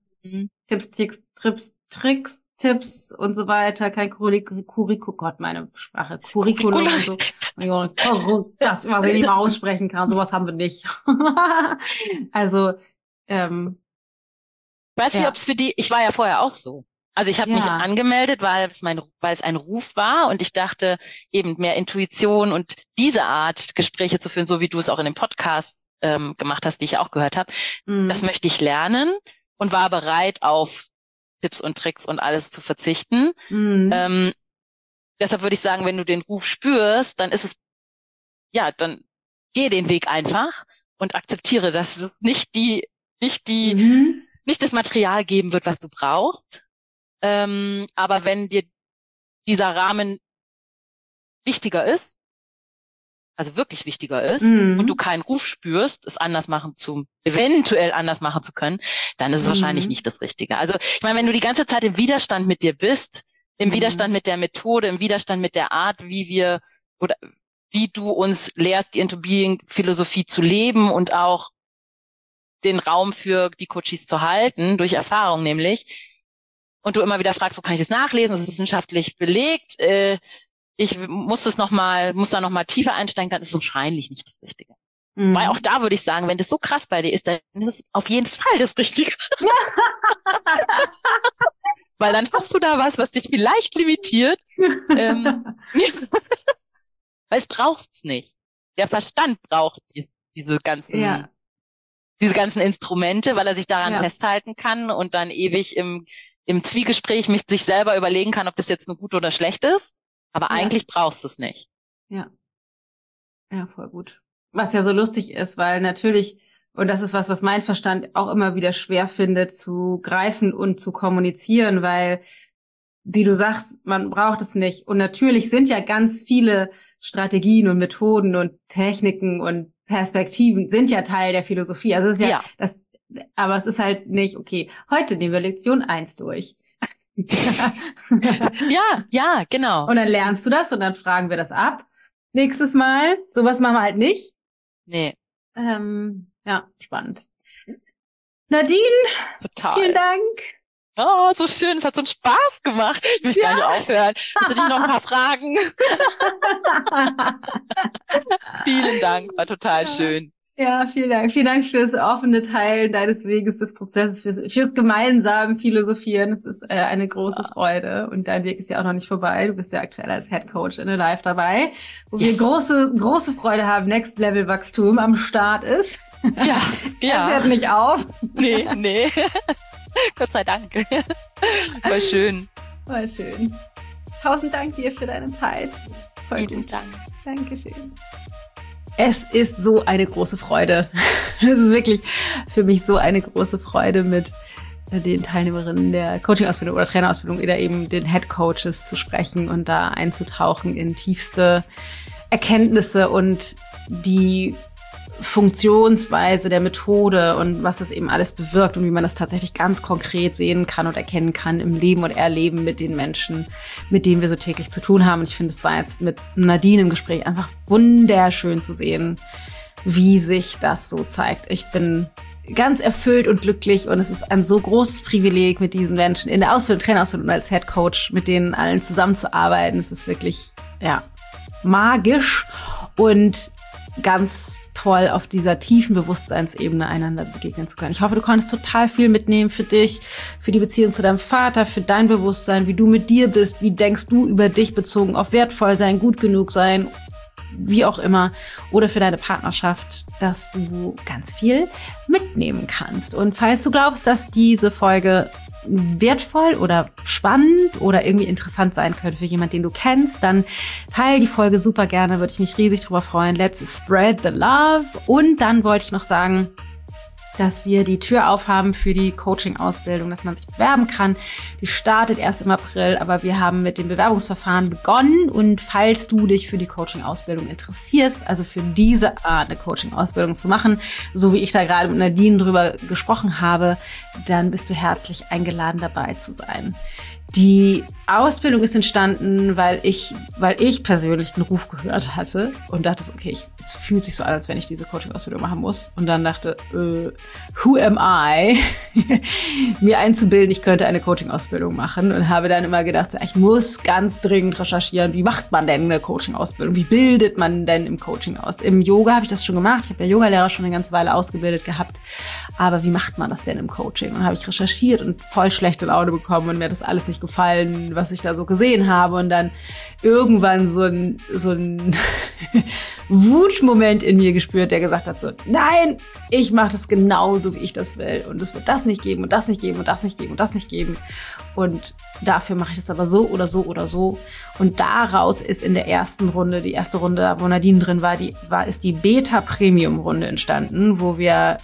S1: Tricks und so weiter, kein Gott, meine Sprache, Curriculum und so. Das, was ich nicht mal aussprechen kann, sowas haben wir nicht. Also,
S2: weiß nicht, ob es für die, ich war ja vorher auch so. Also ich habe mich angemeldet, weil es ein Ruf war und ich dachte, eben mehr Intuition und diese Art Gespräche zu führen, so wie du es auch in dem Podcast gemacht hast, die ich auch gehört habe, das möchte ich lernen und war bereit, auf Tipps und Tricks und alles zu verzichten. Deshalb würde ich sagen, wenn du den Ruf spürst, dann ist es, dann geh den Weg einfach und akzeptiere, dass es nicht das Material geben wird, was du brauchst. Aber wenn dir dieser Rahmen wichtiger ist, also wirklich wichtiger ist, und du keinen Ruf spürst, es eventuell anders machen zu können, dann ist es wahrscheinlich nicht das Richtige. Also ich meine, wenn du die ganze Zeit im Widerstand mit dir bist, im Widerstand mit der Methode, im Widerstand mit der Art, wie du uns lehrst, die Into-Being-Philosophie zu leben und auch den Raum für die Coaches zu halten, durch Erfahrung nämlich, und du immer wieder fragst, wo kann ich das nachlesen, das ist wissenschaftlich belegt, ich muss da nochmal tiefer einsteigen, dann ist es wahrscheinlich nicht das Richtige. Weil auch da würde ich sagen, wenn das so krass bei dir ist, dann ist es auf jeden Fall das Richtige. Weil dann hast du da was dich vielleicht limitiert. Weil es braucht's nicht. Der Verstand braucht diese ganzen Instrumente, weil er sich daran festhalten kann und dann ewig im Zwiegespräch sich selber überlegen kann, ob das jetzt nur gut oder schlecht ist. Aber eigentlich brauchst du es nicht.
S1: Ja. Ja, voll gut. Was ja so lustig ist, weil natürlich, und das ist was mein Verstand auch immer wieder schwer findet, zu greifen und zu kommunizieren, weil, wie du sagst, man braucht es nicht. Und natürlich sind ja ganz viele Strategien und Methoden und Techniken und Perspektiven sind ja Teil der Philosophie. Also es ist aber es ist halt nicht, okay, heute nehmen wir Lektion 1 durch.
S2: Ja, genau.
S1: Und dann lernst du das und dann fragen wir das ab. Nächstes Mal. Sowas machen wir halt nicht.
S2: Nee.
S1: Spannend. Nadine,
S2: total.
S1: Vielen Dank.
S2: Oh, so schön. Es hat so einen Spaß gemacht. Ich möchte gar nicht aufhören. Hast du nicht noch ein paar Fragen? Vielen Dank. War total schön.
S1: Ja, vielen Dank. Vielen Dank fürs offene Teilen deines Weges, des Prozesses, fürs gemeinsame Philosophieren. Es ist eine große Freude. Und dein Weg ist ja auch noch nicht vorbei. Du bist ja aktuell als Head Coach in Alive dabei, wo wir große Freude haben, Next Level Wachstum am Start ist.
S2: Ja.
S1: Das hört nicht auf.
S2: Nee. Gott sei Dank. Voll schön.
S1: Voll schön. 1000 Dank dir für deine Zeit. Voll
S2: Vielen
S1: gut.
S2: Dank.
S1: Dankeschön. Es ist so eine große Freude. Es ist wirklich für mich so eine große Freude, mit den Teilnehmerinnen der Coaching-Ausbildung oder Trainerausbildung oder eben den Head-Coaches zu sprechen und da einzutauchen in tiefste Erkenntnisse und die Funktionsweise der Methode und was das eben alles bewirkt und wie man das tatsächlich ganz konkret sehen kann und erkennen kann im Leben und Erleben mit den Menschen, mit denen wir so täglich zu tun haben. Und ich finde, es war jetzt mit Nadine im Gespräch einfach wunderschön zu sehen, wie sich das so zeigt. Ich bin ganz erfüllt und glücklich und es ist ein so großes Privileg, mit diesen Menschen in der Ausbildung, Trainerausbildung und als Head Coach mit denen allen zusammenzuarbeiten. Es ist wirklich, magisch und ganz toll, auf dieser tiefen Bewusstseinsebene einander begegnen zu können. Ich hoffe, du konntest total viel mitnehmen für dich, für die Beziehung zu deinem Vater, für dein Bewusstsein, wie du mit dir bist, wie denkst du über dich bezogen auf wertvoll sein, gut genug sein, wie auch immer, oder für deine Partnerschaft, dass du ganz viel mitnehmen kannst. Und falls du glaubst, dass diese Folge wertvoll oder spannend oder irgendwie interessant sein könnte für jemanden, den du kennst, dann teile die Folge super gerne, würde ich mich riesig drüber freuen. Let's spread the love. Und dann wollte ich noch sagen, dass wir die Tür aufhaben für die Coaching-Ausbildung, dass man sich bewerben kann. Die startet erst im April, aber wir haben mit dem Bewerbungsverfahren begonnen. Und falls du dich für die Coaching-Ausbildung interessierst, also für diese Art eine Coaching-Ausbildung zu machen, so wie ich da gerade mit Nadine drüber gesprochen habe, dann bist du herzlich eingeladen, dabei zu sein. Die Ausbildung ist entstanden, weil ich persönlich den Ruf gehört hatte und dachte, okay, es fühlt sich so an, als wenn ich diese Coaching-Ausbildung machen muss. Und dann dachte, who am I, mir einzubilden, ich könnte eine Coaching-Ausbildung machen, und habe dann immer gedacht, ich muss ganz dringend recherchieren, wie macht man denn eine Coaching-Ausbildung? Wie bildet man denn im Coaching aus? Im Yoga habe ich das schon gemacht. Ich habe ja Yogalehrer schon eine ganze Weile ausgebildet gehabt. Aber wie macht man das denn im Coaching? Und habe ich recherchiert und voll schlechte Laune bekommen und mir hat das alles nicht gefallen, was ich da so gesehen habe, und dann irgendwann so ein Wutmoment in mir gespürt, der gesagt hat so, nein, ich mache das genauso, wie ich das will, und es wird das nicht geben und das nicht geben und das nicht geben und das nicht geben, und dafür mache ich das aber so oder so oder so. Und daraus ist in der ersten Runde, die erste Runde, wo Nadine drin war, ist die Beta-Premium-Runde entstanden, wo wir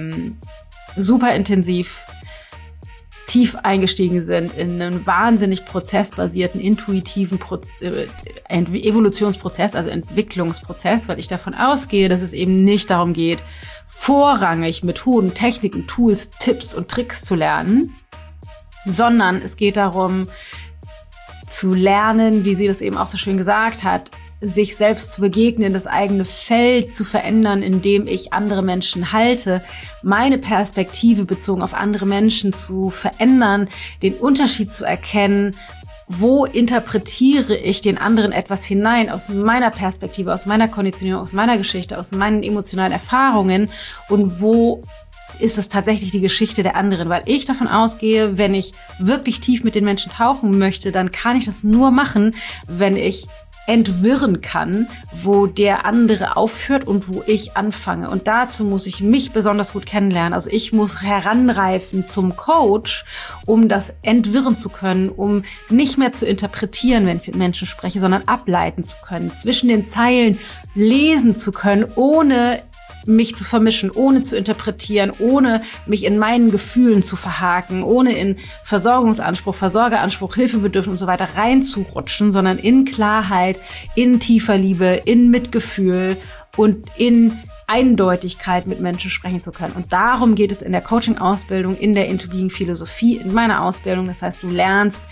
S1: super intensiv tief eingestiegen sind in einen wahnsinnig prozessbasierten, intuitiven Evolutionsprozess, also Entwicklungsprozess, weil ich davon ausgehe, dass es eben nicht darum geht, vorrangig Methoden, Techniken, Tools, Tipps und Tricks zu lernen, sondern es geht darum, zu lernen, wie sie das eben auch so schön gesagt hat, sich selbst zu begegnen, das eigene Feld zu verändern, indem ich andere Menschen halte, meine Perspektive bezogen auf andere Menschen zu verändern, den Unterschied zu erkennen, wo interpretiere ich den anderen etwas hinein aus meiner Perspektive, aus meiner Konditionierung, aus meiner Geschichte, aus meinen emotionalen Erfahrungen, und wo ist es tatsächlich die Geschichte der anderen, weil ich davon ausgehe, wenn ich wirklich tief mit den Menschen tauchen möchte, dann kann ich das nur machen, wenn ich entwirren kann, wo der andere aufhört und wo ich anfange. Und dazu muss ich mich besonders gut kennenlernen. Also ich muss heranreifen zum Coach, um das entwirren zu können, um nicht mehr zu interpretieren, wenn ich mit Menschen spreche, sondern ableiten zu können, zwischen den Zeilen lesen zu können, ohne mich zu vermischen, ohne zu interpretieren, ohne mich in meinen Gefühlen zu verhaken, ohne in Versorgungsanspruch, Versorgeranspruch, Hilfebedürfnis und so weiter reinzurutschen, sondern in Klarheit, in tiefer Liebe, in Mitgefühl und in Eindeutigkeit mit Menschen sprechen zu können. Und darum geht es in der Coaching-Ausbildung, in der Into-Being-Philosophie, in meiner Ausbildung. Das heißt, du lernst,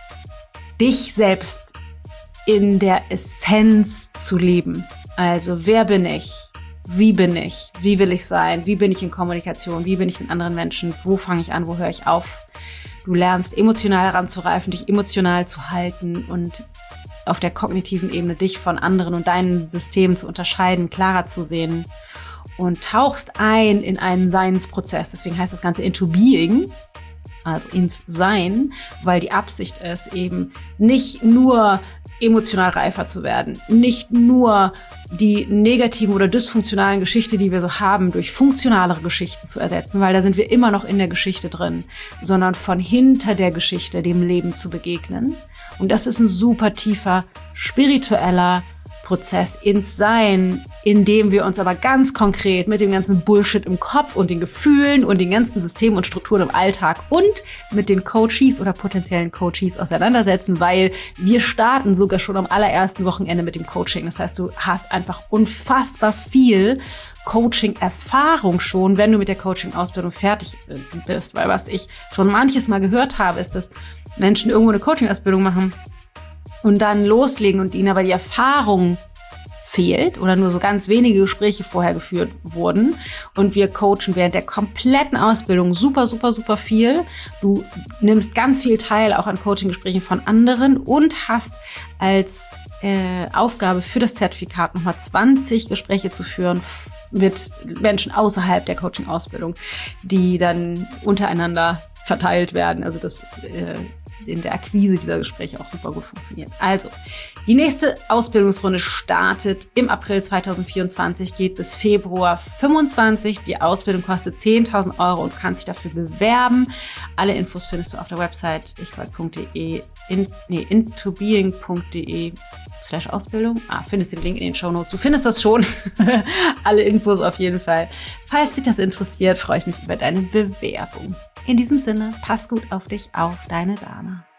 S1: dich selbst in der Essenz zu leben. Also, wer bin ich? Wie bin ich? Wie will ich sein? Wie bin ich in Kommunikation? Wie bin ich mit anderen Menschen? Wo fange ich an? Wo höre ich auf? Du lernst emotional heranzureifen, dich emotional zu halten und auf der kognitiven Ebene dich von anderen und deinen Systemen zu unterscheiden, klarer zu sehen, und tauchst ein in einen Seinsprozess. Deswegen heißt das Ganze Into Being, also ins Sein, weil die Absicht ist eben nicht nur emotional reifer zu werden, nicht nur die negativen oder dysfunktionalen Geschichte, die wir so haben, durch funktionalere Geschichten zu ersetzen, weil da sind wir immer noch in der Geschichte drin, sondern von hinter der Geschichte dem Leben zu begegnen. Und das ist ein super tiefer spiritueller Prozess ins Sein, in dem wir uns aber ganz konkret mit dem ganzen Bullshit im Kopf und den Gefühlen und den ganzen Systemen und Strukturen im Alltag und mit den Coaches oder potenziellen Coaches auseinandersetzen, weil wir starten sogar schon am allerersten Wochenende mit dem Coaching. Das heißt, du hast einfach unfassbar viel Coaching-Erfahrung schon, wenn du mit der Coaching-Ausbildung fertig bist. Weil was ich schon manches Mal gehört habe, ist, dass Menschen irgendwo eine Coaching-Ausbildung machen und dann loslegen und ihnen aber die Erfahrung fehlt oder nur so ganz wenige Gespräche vorher geführt wurden, und wir coachen während der kompletten Ausbildung super, super, super viel. Du nimmst ganz viel teil auch an Coaching-Gesprächen von anderen und hast als Aufgabe für das Zertifikat nochmal 20 Gespräche zu führen mit Menschen außerhalb der Coaching-Ausbildung, die dann untereinander verteilt werden. Also das in der Akquise dieser Gespräche auch super gut funktioniert. Also, die nächste Ausbildungsrunde startet im April 2024, geht bis Februar 25. Die Ausbildung kostet 10.000 € und du kannst dich dafür bewerben. Alle Infos findest du auf der Website ichgold.de, intobeing.de/Ausbildung. Findest den Link in den Shownotes. Du findest das schon. Alle Infos auf jeden Fall. Falls dich das interessiert, freue ich mich über deine Bewerbung. In diesem Sinne, pass gut auf dich auf, deine Dana.